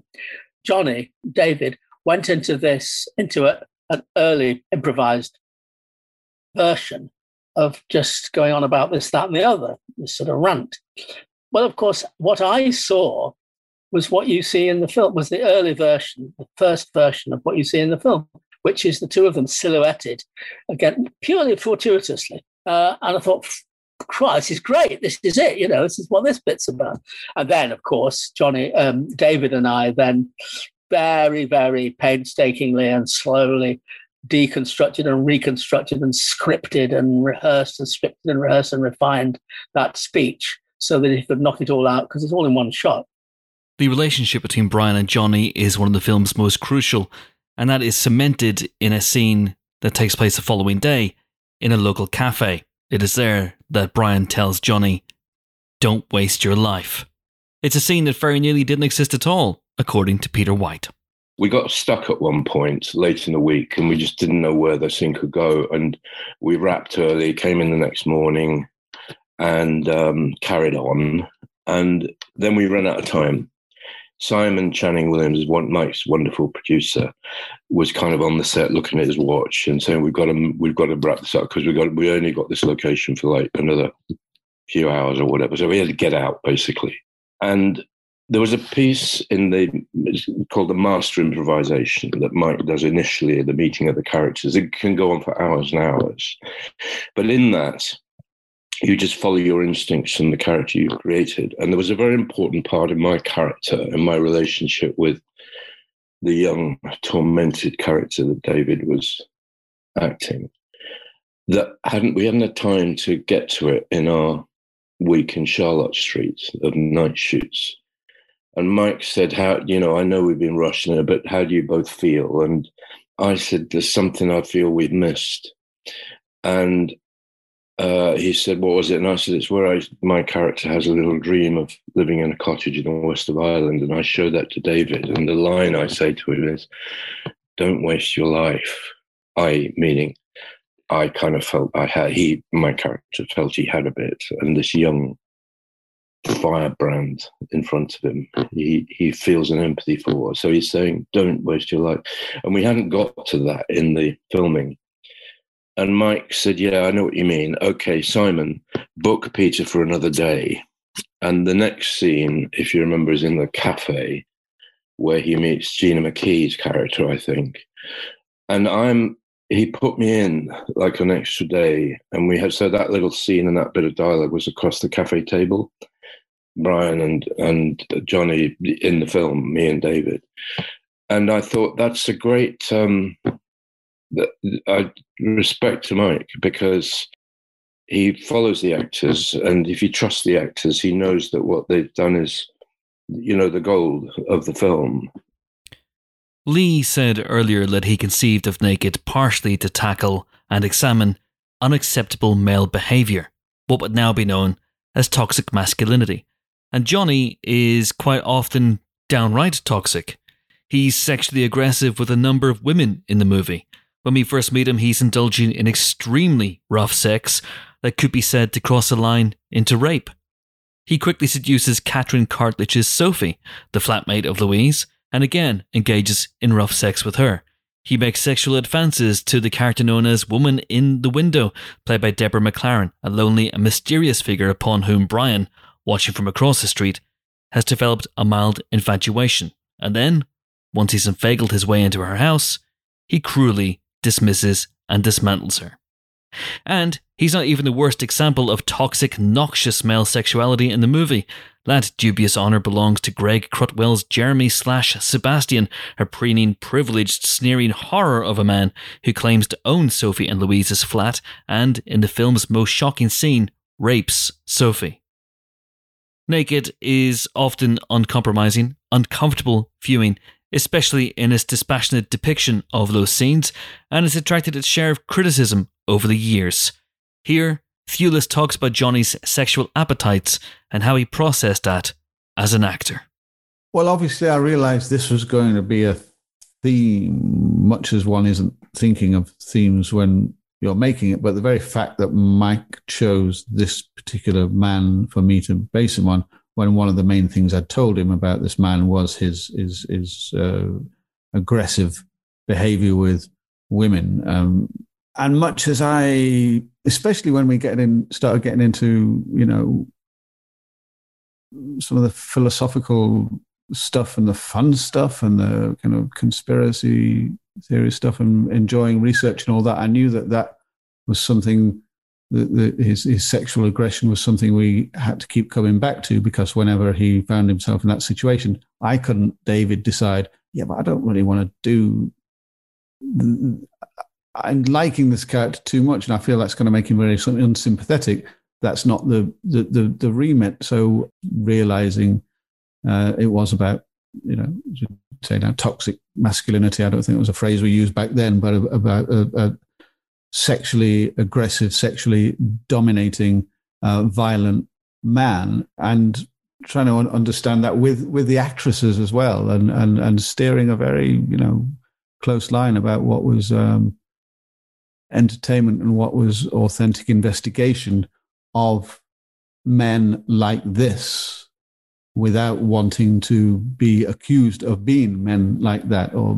David, went into an early improvised version of just going on about this, that, and the other, this sort of rant. Well, of course, what I saw was what you see in the film, was the early version, the first version of what you see in the film, which is the two of them silhouetted, again, purely fortuitously. And I thought, Christ, this is great. This is it. This is what this bit's about. And then, of course, David and I then very, very painstakingly and slowly deconstructed and reconstructed and scripted and rehearsed and scripted and rehearsed and refined that speech so that he could knock it all out, because it's all in one shot. The relationship between Brian and Johnny is one of the film's most crucial, and that is cemented in a scene that takes place the following day in a local cafe. It is there that Brian tells Johnny, "Don't waste your life." It's a scene that very nearly didn't exist at all, according to Peter White. We got stuck at one point late in the week and we just didn't know where the scene could go. And we wrapped early, came in the next morning and carried on. And then we ran out of time. Simon Channing Williams, Mike's wonderful producer, was kind of on the set looking at his watch and saying, we've got to wrap this up because we only got this location for like another few hours or whatever. So we had to get out, basically. And there was a piece called the Master Improvisation that Mike does initially at the meeting of the characters. It can go on for hours and hours. But in that, you just follow your instincts and the character you've created. And there was a very important part of my character and my relationship with the young, tormented character that David was acting that we hadn't had time to get to it in our week in Charlotte Street of night shoots. And Mike said, I know we've been rushing it, but how do you both feel? And I said, there's something I feel we've missed. And he said, what was it? And I said, it's where my character has a little dream of living in a cottage in the west of Ireland. And I showed that to David. And the line I say to him is, don't waste your life. Meaning I kind of felt my character felt he had a bit. And this young firebrand in front of him, he feels an empathy for. So he's saying, don't waste your life. And we hadn't got to that in the filming. And Mike said, yeah, I know what you mean. Okay, Simon, book Peter for another day. And the next scene, if you remember, is in the cafe where he meets Gina McKee's character, I think. And he put me in like an extra day. And so that little scene and that bit of dialogue was across the cafe table. Brian and Johnny in the film, me and David. And I thought that's a great respect to Mike, because he follows the actors, and if you trust the actors, he knows that what they've done is, the gold of the film. Lee said earlier that he conceived of Naked partially to tackle and examine unacceptable male behaviour, what would now be known as toxic masculinity. And Johnny is quite often downright toxic. He's sexually aggressive with a number of women in the movie. When we first meet him, he's indulging in extremely rough sex that could be said to cross a line into rape. He quickly seduces Catherine Cartledge's Sophie, the flatmate of Louise, and again engages in rough sex with her. He makes sexual advances to the character known as Woman in the Window, played by Deborah McLaren, a lonely and mysterious figure upon whom Brian, watching from across the street, has developed a mild infatuation. And then, once he's inveigled his way into her house, he cruelly dismisses and dismantles her. And he's not even the worst example of toxic, noxious male sexuality in the movie. That dubious honour belongs to Greg Crutwell's Jeremy/Sebastian, a preening, privileged, sneering horror of a man who claims to own Sophie and Louise's flat and, in the film's most shocking scene, rapes Sophie. Naked is often uncompromising, uncomfortable viewing, especially in its dispassionate depiction of those scenes, and it's attracted its share of criticism over the years. Here, Thewlis talks about Johnny's sexual appetites and how he processed that as an actor. Well, obviously, I realised this was going to be a theme, much as one isn't thinking of themes when you're making it, but the very fact that Mike chose this particular man for me to base him on, when one of the main things I told him about this man was his aggressive behavior with women. And much as especially when we started getting into, some of the philosophical stuff and the fun stuff and the kind of conspiracy theory stuff and enjoying research and all that, I knew that was something his sexual aggression was something we had to keep coming back to, because whenever he found himself in that situation, I couldn't, David, decide, yeah, but I don't really want to I'm liking this character too much, and I feel that's going to make him very unsympathetic. That's not the remit. So realizing it was about, say now, toxic masculinity. I don't think it was a phrase we used back then, but about a sexually aggressive, sexually dominating, violent man, and trying to understand that with the actresses as well, and steering a very close line about what was entertainment and what was authentic investigation of men like this, without wanting to be accused of being men like that, or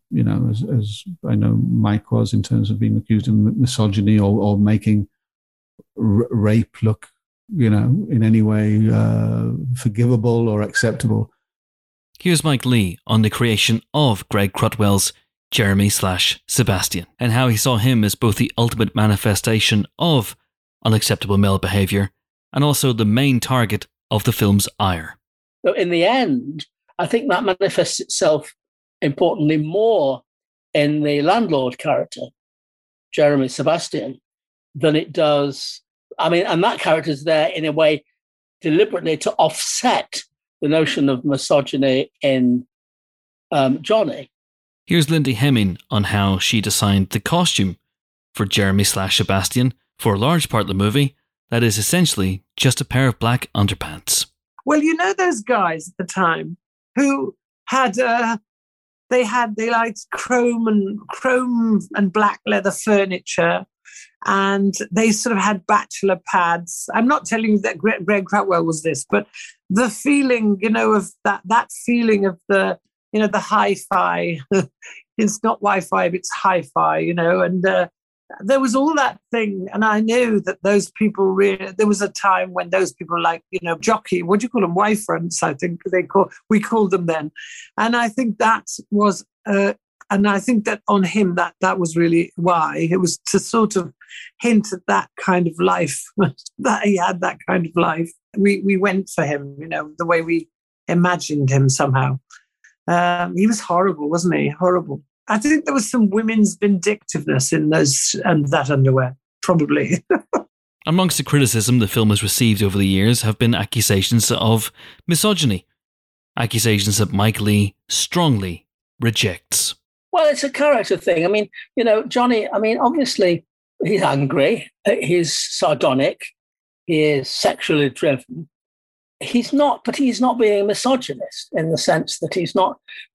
as I know Mike was, in terms of being accused of misogyny or making rape look in any way forgivable or acceptable. Here's Mike Leigh on the creation of Greg Crutwell's Jeremy/Sebastian, and how he saw him as both the ultimate manifestation of unacceptable male behaviour and also the main target of the film's ire. So in the end, I think that manifests itself, importantly, more in the landlord character, Jeremy Sebastian, than it does. And that character is there in a way deliberately to offset the notion of misogyny in Johnny. Here's Lindy Hemming on how she designed the costume for Jeremy/Sebastian for a large part of the movie that is essentially just a pair of black underpants. Well, those guys at the time who had they liked chrome and black leather furniture, and they sort of had bachelor pads. I'm not telling you that Greg Crutwell was this, but the feeling, of that feeling of the hi-fi. It's not Wi-Fi, but it's hi-fi, and there was all that thing. And I knew that those people there was a time when those people like, jockey, what do you call them? Y-fronts, I think we called them then. And I think that was, and I think that on him, that was really why. It was to sort of hint at that kind of life, that he had that kind of life. We went for him, the way we imagined him somehow. He was horrible, wasn't he? Horrible. I think there was some women's vindictiveness in those and that underwear, probably. Amongst the criticism the film has received over the years have been accusations of misogyny. Accusations that Mike Leigh strongly rejects. Well, it's a character thing. Johnny, obviously he's angry, he's sardonic, he is sexually driven. He's not being a misogynist in the sense that he's not.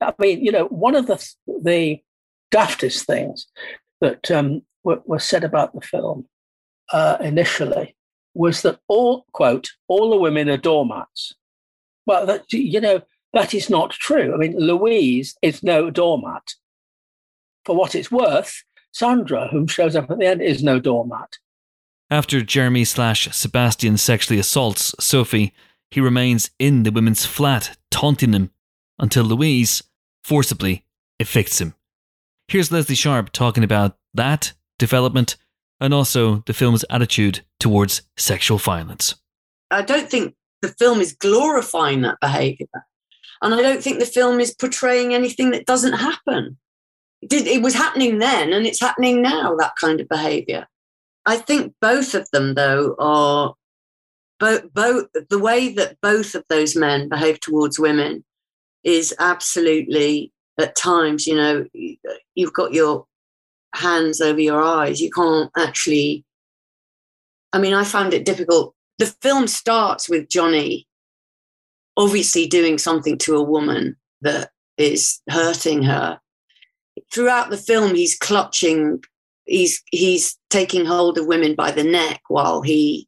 One of the daftest things that were said about the film initially was that all the women are doormats. Well, that is not true. Louise is no doormat. For what it's worth, Sandra, whom shows up at the end, is no doormat. After Jeremy/Sebastian sexually assaults Sophie, he remains in the women's flat, taunting them, until Louise forcibly evicts him. Here's Leslie Sharp talking about that development and also the film's attitude towards sexual violence. I don't think the film is glorifying that behaviour. And I don't think the film is portraying anything that doesn't happen. It was happening then and it's happening now, that kind of behaviour. I think both of them, though, are... Both the way that both of those men behave towards women is absolutely, at times, you've got your hands over your eyes. You can't actually. I found it difficult. The film starts with Johnny obviously doing something to a woman that is hurting her. Throughout the film, he's clutching, he's taking hold of women by the neck while he's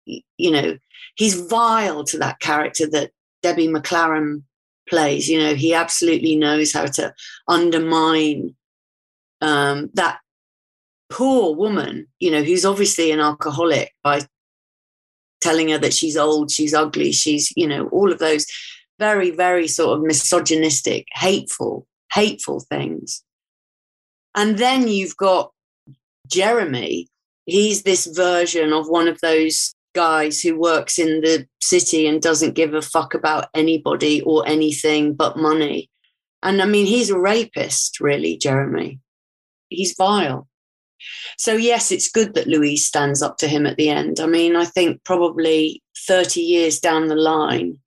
vile to that character that Debbie McLaren plays. He absolutely knows how to undermine that poor woman, who's obviously an alcoholic, by telling her that she's old, she's ugly, she's, all of those very, very sort of misogynistic, hateful things. And then you've got Jeremy, he's this version of one of those guys who works in the city and doesn't give a fuck about anybody or anything but money. And I mean, he's a rapist, really, Jeremy. He's vile. So yes, it's good that Louise stands up to him at the end. I mean, I think probably 30 years down the line,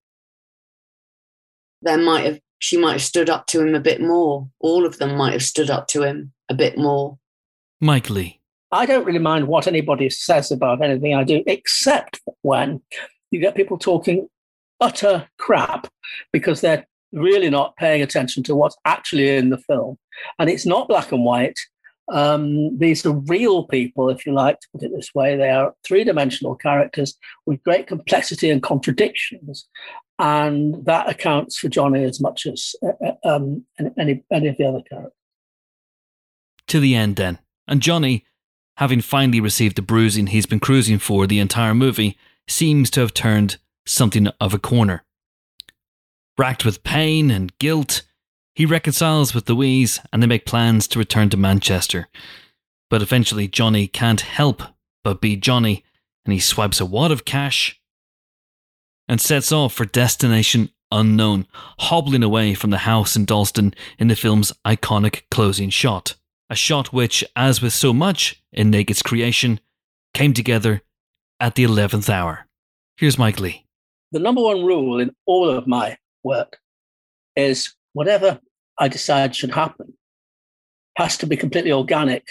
she might have stood up to him a bit more. All of them might have stood up to him a bit more. Mike Leigh. I don't really mind what anybody says about anything I do, except when you get people talking utter crap because they're really not paying attention to what's actually in the film. And it's not black and white. These are real people, if you like to put it this way. They are three-dimensional characters with great complexity and contradictions. And that accounts for Johnny as much as any of the other characters. To the end then. And Johnny, having finally received the bruising he's been cruising for the entire movie, seems to have turned something of a corner. Racked with pain and guilt, he reconciles with Louise and they make plans to return to Manchester. But eventually Johnny can't help but be Johnny, and he swipes a wad of cash and sets off for destination unknown, hobbling away from the house in Dalston in the film's iconic closing shot. A shot which, as with so much in Naked's creation, came together at the 11th hour. Here's Mike Leigh. The number one rule in all of my work is whatever I decide should happen has to be completely organic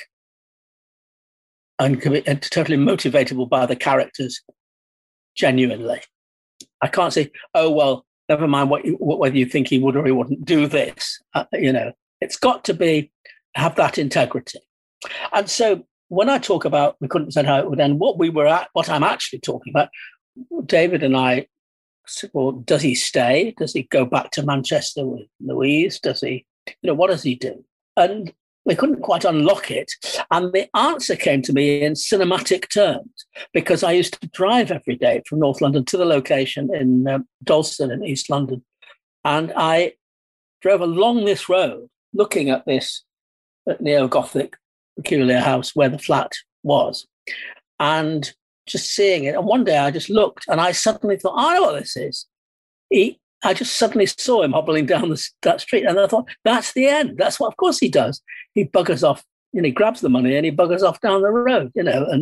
and totally motivatable by the characters genuinely. I can't say, oh, well, never mind whether you think he would or he wouldn't do this. It's got to have that integrity. And so when I talk about we couldn't decide how it would end, what I'm actually talking about, David and I said, well, does he stay? Does he go back to Manchester with Louise? Does he, what does he do? And we couldn't quite unlock it. And the answer came to me in cinematic terms, because I used to drive every day from North London to the location in Dalston in East London. And I drove along this road looking at this neo-Gothic peculiar house where the flat was, and just seeing it. And one day I just looked and I suddenly thought, I know what this is. I just suddenly saw him hobbling down that street, and I thought, that's the end. That's what, of course he does. He buggers off, he grabs the money and he buggers off down the road,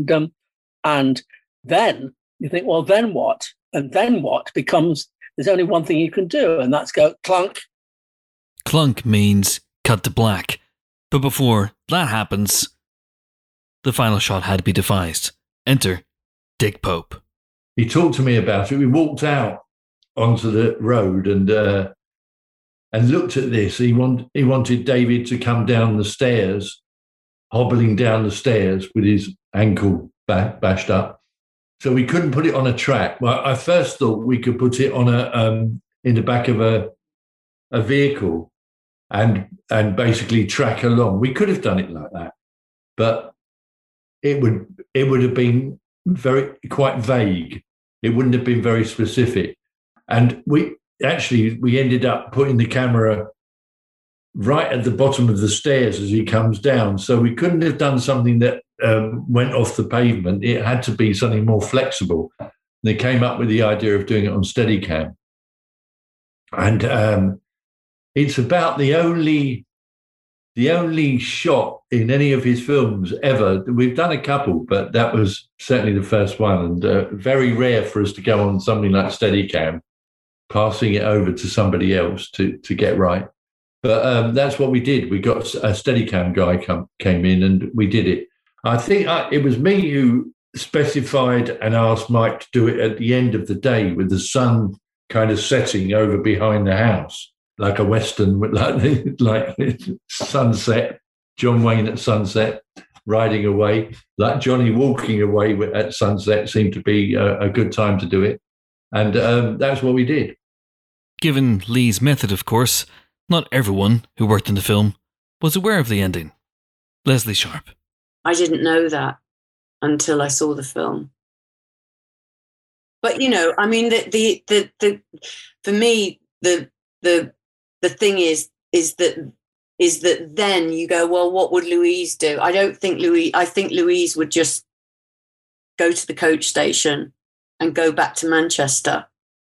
and then you think, well, then what? And then what becomes, there's only one thing you can do, and that's go clunk. Clunk means cut to black. But before that happens, the final shot had to be devised. Enter Dick Pope. He talked to me about it. We walked out onto the road and looked at this. He wanted David to come down the stairs, hobbling down the stairs with his ankle bashed up. So we couldn't put it on a track. Well, I first thought we could put it on in the back of a vehicle and basically track along. We could have done it like that, but it would have been quite vague. It wouldn't have been very specific. And we ended up putting the camera right at the bottom of the stairs as he comes down. So we couldn't have done something that went off the pavement. It had to be something more flexible. They came up with the idea of doing it on Steadicam. And it's about the only shot in any of his films ever. We've done a couple, but that was certainly the first one, and very rare for us to go on something like Steadicam, passing it over to somebody else to get right. But that's what we did. We got a Steadicam guy came in and we did it. I think it was me who specified and asked Mike to do it at the end of the day with the sun kind of setting over behind the house, like a Western, like sunset, John Wayne at sunset, riding away, like Johnny walking away at sunset seemed to be a good time to do it. And that's what we did. Given Leigh's method, of course, not everyone who worked in the film was aware of the ending. Leslie Sharp. I didn't know that until I saw the film. But, I mean, the for me, the thing is that then you go, well, what would Louise do? I think Louise would just go to the coach station and go back to Manchester.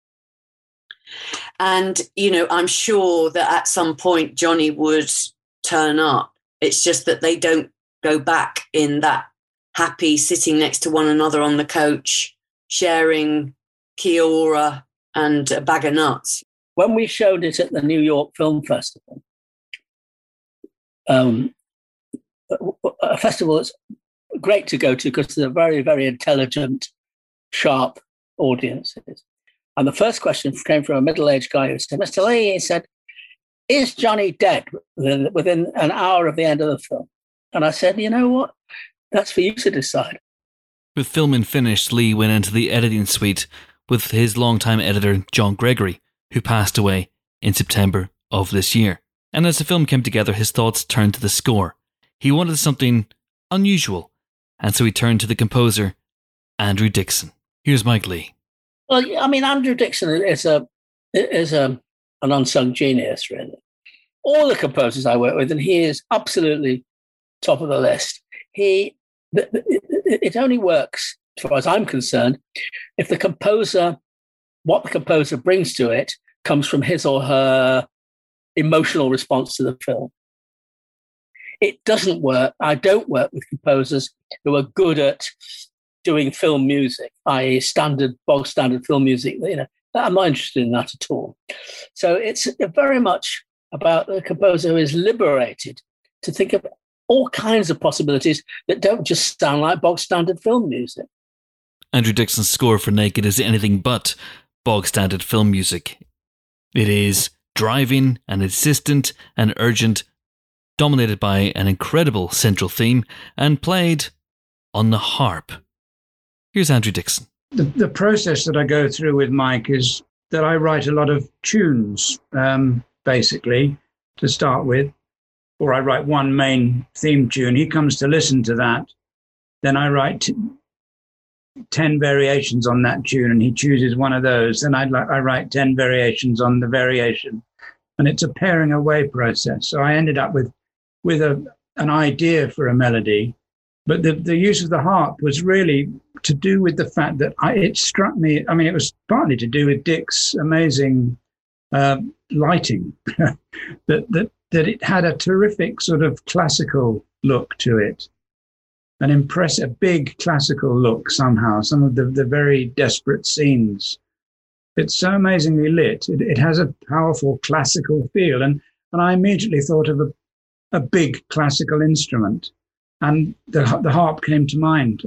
And, I'm sure that at some point Johnny would turn up. It's just that they don't go back in that happy sitting next to one another on the coach, sharing Kia-Ora and a bag of nuts. When we showed it at the New York Film Festival, a festival that's great to go to because they're very, very intelligent, sharp audiences. And the first question came from a middle-aged guy who said, Mr. Lee, he said, is Johnny dead within an hour of the end of the film? And I said, you know what? That's for you to decide. With filming finished, Lee went into the editing suite with his longtime editor, John Gregory, who passed away in September of this year. And as the film came together, his thoughts turned to the score. He wanted something unusual, and so he turned to the composer, Andrew Dickson. Here's Mike Lee. Well, I mean, Andrew Dickson is an unsung genius, really. All the composers I work with, and he is absolutely top of the list. It only works, as far as I'm concerned, if what the composer brings to it comes from his or her emotional response to the film. It doesn't work. I don't work with composers who are good at doing film music, i.e. bog standard film music. I'm not interested in that at all. So it's very much about the composer who is liberated to think of all kinds of possibilities that don't just sound like bog standard film music. Andrew Dickson's score for Naked is anything but bog standard film music. It is driving and insistent and urgent, dominated by an incredible central theme and played on the harp. Here's Andrew Dickson. The process that I go through with Mike is that I write a lot of tunes, basically, to start with, or I write one main theme tune. He comes to listen to that. Then I write 10 variations on that tune, and he chooses one of those. Then I write 10 variations on the variation. And it's a pairing away process. So I ended up with an idea for a melody. But the use of the harp was really to do with the fact that it struck me. I mean, it was partly to do with Dick's amazing lighting, that it had a terrific sort of classical look to it, an impressive, big classical look somehow. Some of the very desperate scenes. It's so amazingly lit. It has a powerful classical feel, and I immediately thought of a big classical instrument. And the harp came to mind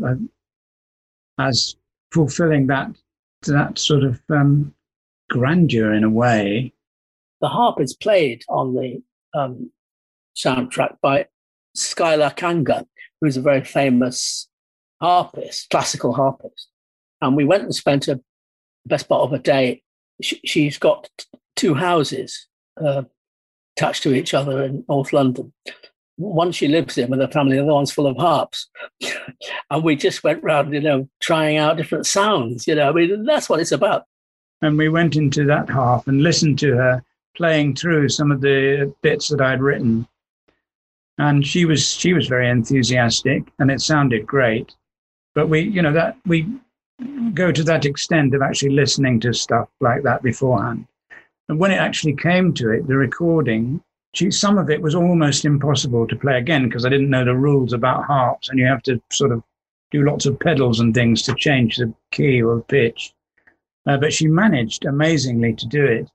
as fulfilling that sort of grandeur in a way. The harp is played on the soundtrack by Skylar Kanga, who's a very famous harpist, classical harpist. And we went and spent the best part of a day. She's got two houses attached to each other in North London. One she lives in with her family, the other one's full of harps. And we just went round, trying out different sounds, I mean, that's what it's about. And we went into that harp and listened to her playing through some of the bits that I'd written. And she was very enthusiastic, and it sounded great. But we go to that extent of actually listening to stuff like that beforehand. And when it actually came to it, the recording, some of it was almost impossible to play again because I didn't know the rules about harps, and you have to sort of do lots of pedals and things to change the key or pitch. But she managed amazingly to do it.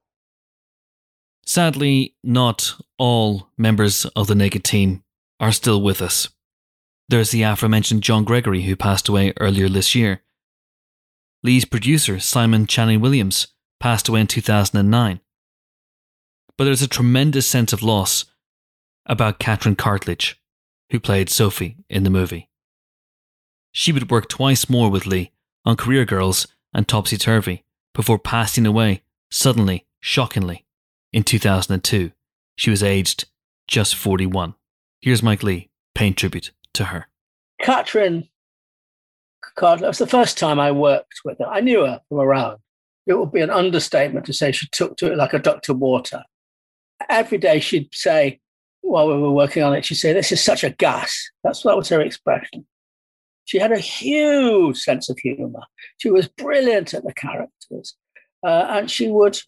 Sadly, not all members of the Naked team are still with us. There's the aforementioned John Gregory, who passed away earlier this year. Lee's producer, Simon Channing Williams, passed away in 2009. But there's a tremendous sense of loss about Catherine Cartledge, who played Sophie in the movie. She would work twice more with Lee on Career Girls and Topsy Turvy before passing away suddenly, shockingly, in 2002. She was aged just 41. Here's Mike Lee paying tribute to her. Catherine Cartledge, it was the first time I worked with her. I knew her from around. It would be an understatement to say she took to it like a duck to water. Every day she'd say, while we were working on it, she'd say, "This is such a gas." That was her expression. She had a huge sense of humour. She was brilliant at the characters. And she was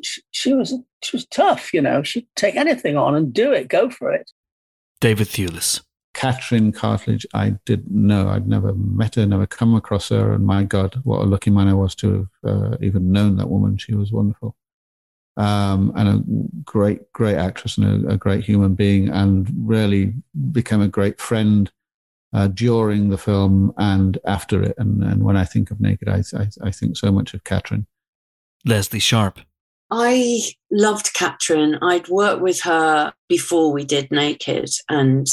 tough, you know. She'd take anything on and do it, go for it. David Thewlis. Catherine Cartledge, I didn't know. I'd never met her, never come across her. And my God, what a lucky man I was to have even known that woman. She was wonderful. And a great actress and a great human being, and really became a great friend during the film and after it. And when I think of Naked, I think so much of Catherine. Lesley Sharp. I loved Catherine. I'd worked with her before we did Naked, and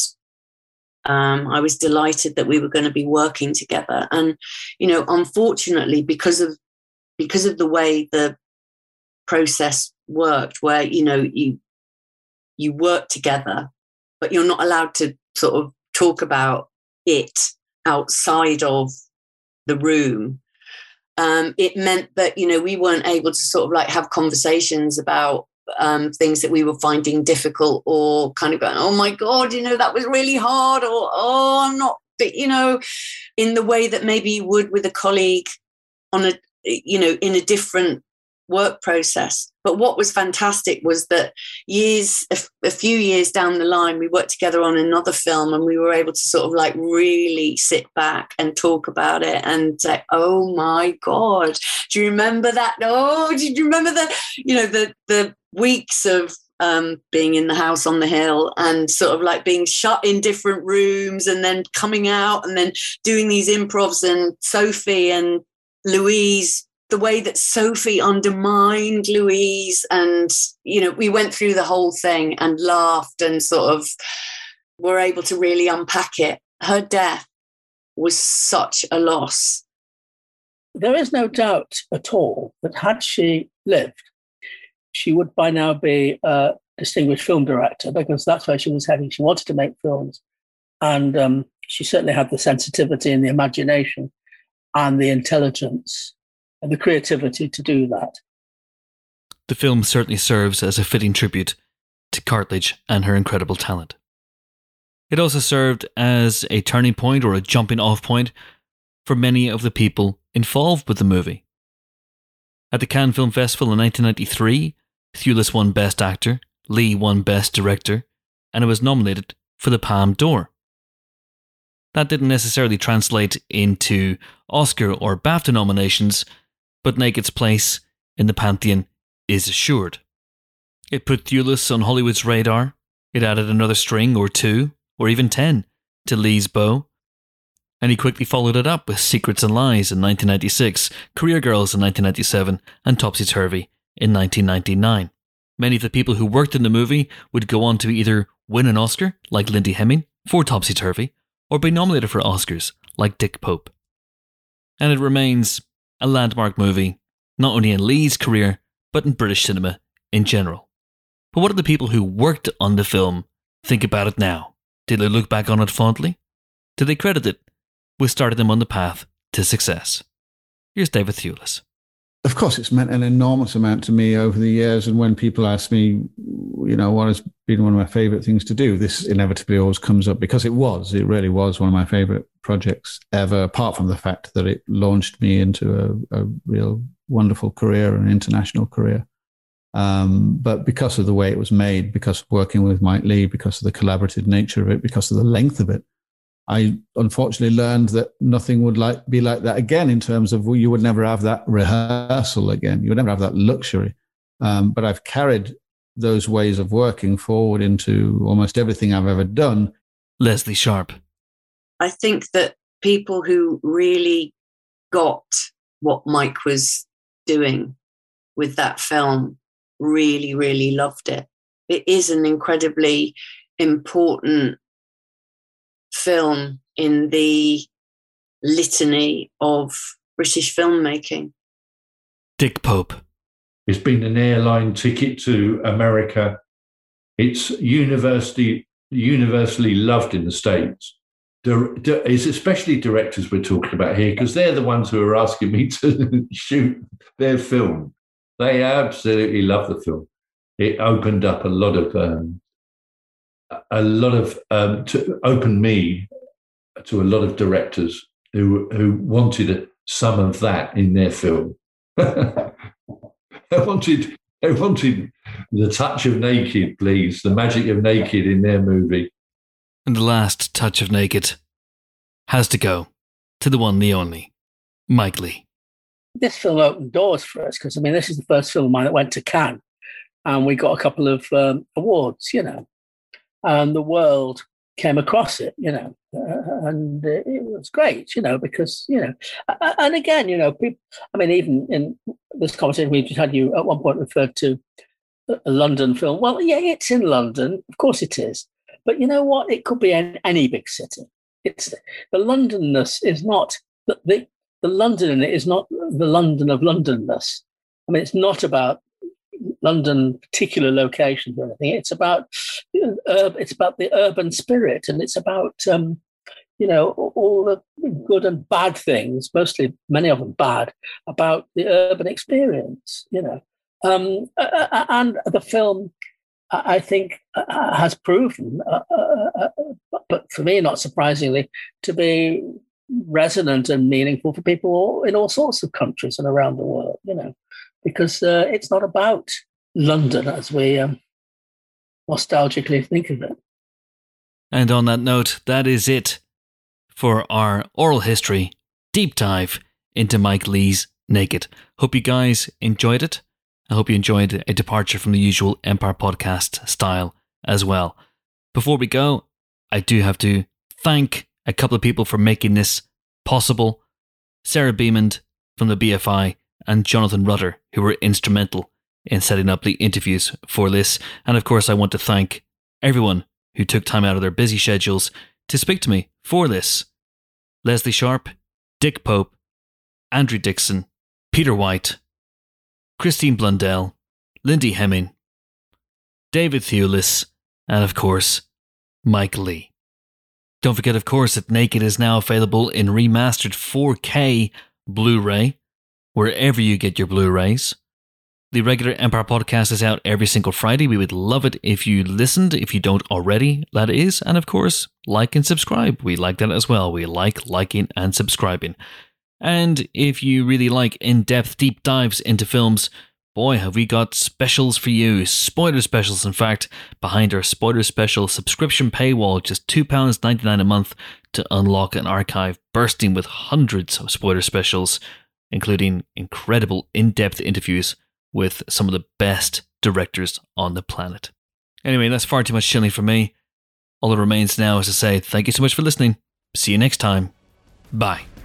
I was delighted that we were going to be working together. And, you know, unfortunately, because of the way the process worked, where, you know, you work together, but you're not allowed to sort of talk about it outside of the room. It meant that, you know, we weren't able to sort of like have conversations about things that we were finding difficult, or kind of going, oh my God, you know, that was really hard, or, oh, I'm not, you know, in the way that maybe you would with a colleague on a, you know, in a different work process. But what was fantastic was that a few years down the line, we worked together on another film, and we were able to sort of like really sit back and talk about it and say, oh my God, do you remember that? Oh, do you remember you know, the weeks of being in the house on the hill and sort of like being shut in different rooms and then coming out and then doing these improvs, and Sophie and Louise, the way that Sophie undermined Louise, and, you know, we went through the whole thing and laughed and sort of were able to really unpack it. Her death was such a loss. There is no doubt at all that had she lived, she would by now be a distinguished film director, because that's where she was heading. She wanted to make films, and she certainly had the sensitivity and the imagination and the intelligence and the creativity to do that. The film certainly serves as a fitting tribute to Cartledge and her incredible talent. It also served as a turning point, or a jumping off point, for many of the people involved with the movie. At the Cannes Film Festival in 1993, Thewlis won Best Actor, Lee won Best Director, and it was nominated for the Palme d'Or. That didn't necessarily translate into Oscar or BAFTA nominations, but Naked's place in the Pantheon is assured. It put Thewlis on Hollywood's radar. It added another string or two, or even 10, to Lee's bow. And he quickly followed it up with Secrets and Lies in 1996, Career Girls in 1997, and Topsy Turvy in 1999. Many of the people who worked in the movie would go on to either win an Oscar, like Lindy Hemming, for Topsy Turvy, or be nominated for Oscars, like Dick Pope. And it remains a landmark movie, not only in Lee's career, but in British cinema in general. But what do the people who worked on the film think about it now? Did they look back on it fondly? Did they credit it with starting them on the path to success? Here's David Thewlis. Of course, it's meant an enormous amount to me over the years. And when people ask me, you know, what has been one of my favorite things to do, this inevitably always comes up, because it really was one of my favorite projects ever, apart from the fact that it launched me into a real wonderful career, an international career. But because of the way it was made, because of working with Mike Leigh, because of the collaborative nature of it, because of the length of it, I unfortunately learned that nothing would be like that again, in terms of, well, you would never have that rehearsal again. You would never have that luxury. But I've carried those ways of working forward into almost everything I've ever done. Lesley Sharp. I think that people who really got what Mike was doing with that film really, really loved it. It is an incredibly important film in the litany of British filmmaking. Dick Pope. It's been an airline ticket to America. It's universally loved in the States. It's especially directors we're talking about here, because they're the ones who are asking me to shoot their film. They absolutely love the film. It opened up opened me to a lot of directors who wanted some of that in their film. They wanted the touch of naked, please, the magic of naked in their movie. And the last touch of naked has to go to the one, the only, Mike Leigh. This film opened doors for us because, I mean, this is the first film of mine that went to Cannes, and we got a couple of awards, and the world came across it, and it was great, because, and again, people, I mean, even in this conversation we just had, you at one point referred to a London film. Well, yeah, it's in London, of course it is, but you know what? It could be in any big city. It's the Londonness is not the London in it is not the London of Londonness. I mean, it's not about London particular locations or anything. It's about the urban spirit, and it's about all the good and bad things, many of them bad, about the urban experience. And the film, I think, has proven, but for me, not surprisingly, to be resonant and meaningful for people in all sorts of countries and around the world. Because it's not about London as we nostalgically think of it. And on that note, that is it for our oral history deep dive into Mike Leigh's Naked. Hope you guys enjoyed it. I hope you enjoyed a departure from the usual Empire podcast style as well. Before we go, I do have to thank a couple of people for making this possible. Sarah Beamond from the BFI and Jonathan Rudder, who were instrumental in setting up the interviews for this. And of course, I want to thank everyone who took time out of their busy schedules to speak to me for this. Leslie Sharp, Dick Pope, Andrew Dixon, Peter White, Christine Blundell, Lindy Hemming, David Thewlis, and of course, Mike Leigh. Don't forget, of course, that Naked is now available in remastered 4K Blu-ray, wherever you get your Blu-rays. The regular Empire podcast is out every single Friday. We would love it if you listened, if you don't already, that is. And of course, like and subscribe. We like that as well. We like liking and subscribing. And if you really like in-depth deep dives into films, boy, have we got specials for you. Spoiler specials, in fact, behind our spoiler special subscription paywall, just £2.99 a month to unlock an archive bursting with hundreds of spoiler specials, including incredible in-depth interviews with some of the best directors on the planet. Anyway, that's far too much chilling for me. All that remains now is to say thank you so much for listening. See you next time. Bye.